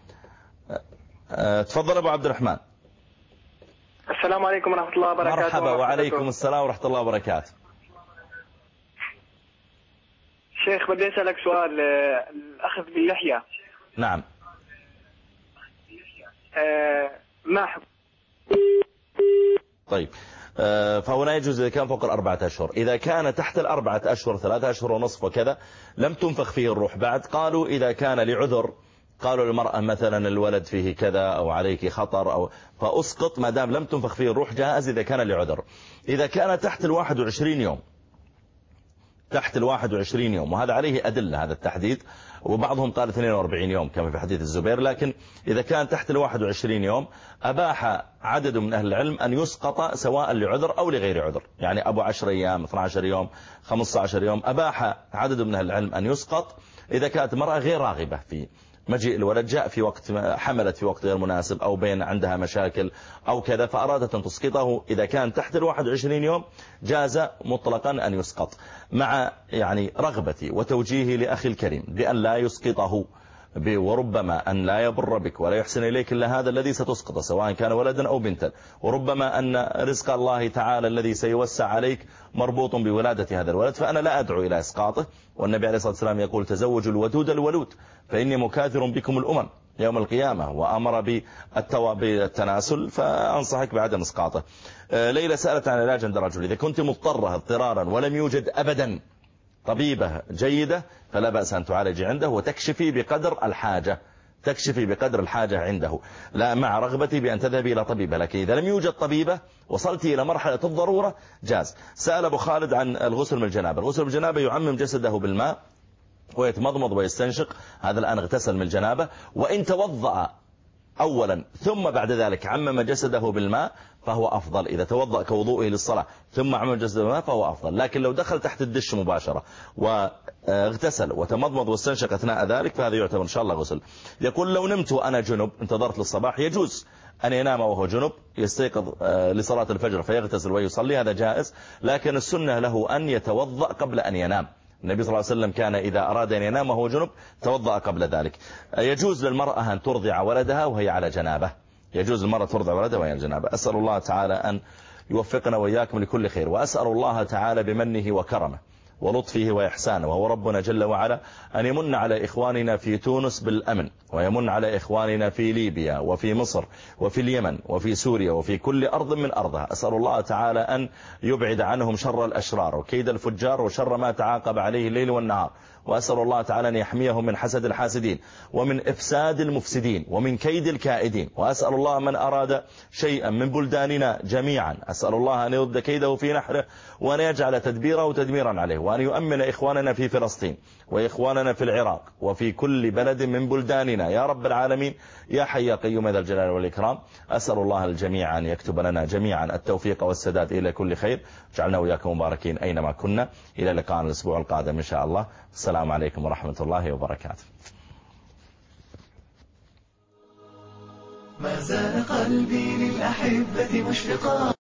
تفضل أبو عبد الرحمن. السلام عليكم ورحمة الله وبركاته. مرحبا. وعليكم السلام ورحمة الله وبركاته. شيخ بدي أسألك سؤال. الأخذ باللحية. نعم. ما طيب. فهو لا يجوز إذا كان فوق 4 أشهر. إذا كان تحت 4 أشهر 3 أشهر ونصف وكذا لم تنفخ فيه الروح بعد. قالوا إذا كان لعذر، قالوا للمرأة مثلا الولد فيه كذا أو عليك خطر أو فأسقط ما دام لم تنفخ فيه الروح، جائز إذا كان لعذر. إذا كان تحت 21 يوم، تحت 21 يوم، وهذا عليه أدلة هذا التحديد، وبعضهم قال 42 يوم كما في حديث الزبير، لكن إذا كان تحت 21 يوم أباح عدد من أهل العلم أن يسقط سواء لعذر أو لغير عذر. يعني أبو 10 أيام 12 يوم 15 يوم أباح عدد من أهل العلم أن يسقط إذا كانت مرأة غير راغبة في مجيء الولد، جاء في وقت حملت في وقت غير مناسب أو بين عندها مشاكل أو كذا فأرادت أن تسقطه. إذا كان تحت 21 يوم جاز مطلقا أن يسقط، مع يعني رغبتي وتوجيهي لأخي الكريم بأن لا يسقطه، وربما أن لا يبر بك ولا يحسن إليك إلا هذا الذي ستسقطه سواء كان ولدا أو بنتا، وربما أن رزق الله تعالى الذي سيوسع عليك مربوط بولادة هذا الولد، فأنا لا أدعو إلى إسقاطه. والنبي عليه الصلاة والسلام يقول تزوجوا الودود الولود فإني مكاثر بكم الأمم يوم القيامة، وأمر بالتناسل، فأنصحك بعدم إسقاطه. ليلى سألت عن علاج عند رجل. إذا كنت مضطرة اضطرارا ولم يوجد أبدا طبيبة جيدة فلا بأس أن تعالجي عنده وتكشفي بقدر الحاجة، تكشفي بقدر الحاجة عنده، لا مع رغبتي بأن تذهبي إلى طبيبة. لكن إذا لم يوجد طبيبة وصلتي إلى مرحلة الضرورة جاز. سأل أبو خالد عن الغسل من الجنابة. الغسل من الجنابة يعمم جسده بالماء ويتمضمض ويستنشق. هذا الآن اغتسل من الجنابة، وإن توضأ أولا ثم بعد ذلك عمم جسده بالماء فهو أفضل. إذا توضأ كوضوئه للصلاة ثم عمم جسده بالماء فهو أفضل. لكن لو دخل تحت الدش مباشرة واغتسل وتمضمض واستنشق أثناء ذلك فهذا يعتبر إن شاء الله غسل. يقول لو نمت وأنا جنب انتظرت للصباح، يجوز أن ينام وهو جنب، يستيقظ لصلاة الفجر فيغتسل ويصلي، هذا جائز. لكن السنة له أن يتوضأ قبل أن ينام. النبي صلى الله عليه وسلم كان إذا أراد أن ينام وهو جنب توضأ قبل ذلك. يجوز للمرأة أن ترضع ولدها وهي على جنابه، يجوز للمرأة ترضع ولدها وهي على جنابه. أسأل الله تعالى أن يوفقنا وإياكم لكل خير، وأسأل الله تعالى بمنه وكرمه ولطفه وإحسانه وهو ربنا جل وعلا أن يمن على إخواننا في تونس بالأمن، ويمن على إخواننا في ليبيا وفي مصر وفي اليمن وفي سوريا وفي كل أرض من أرضها. أسأل الله تعالى أن يبعد عنهم شر الأشرار وكيد الفجار وشر ما تعاقب عليه الليل والنهار. وأسأل الله تعالى أن يحميهم من حسد الحاسدين ومن إفساد المفسدين ومن كيد الكائدين. وأسأل الله من أراد شيئا من بلداننا جميعا، أسأل الله أن يرد كيده في نحره وأن يجعل تدبيره تدميرا عليه، وأن يؤمن إخواننا في فلسطين وإخواننا في العراق وفي كل بلد من بلداننا يا رب العالمين يا حي يا قيوم ذا الجلال والإكرام. أسأل الله الجميع أن يكتب لنا جميعا التوفيق والسداد إلى كل خير، جعلنا وإياكم مباركين أينما كنا. إلى لقاء الأسبوع القادم إن شاء الله. السلام عليكم ورحمة الله وبركاته. ما زال قلبي للأحبة مشفقا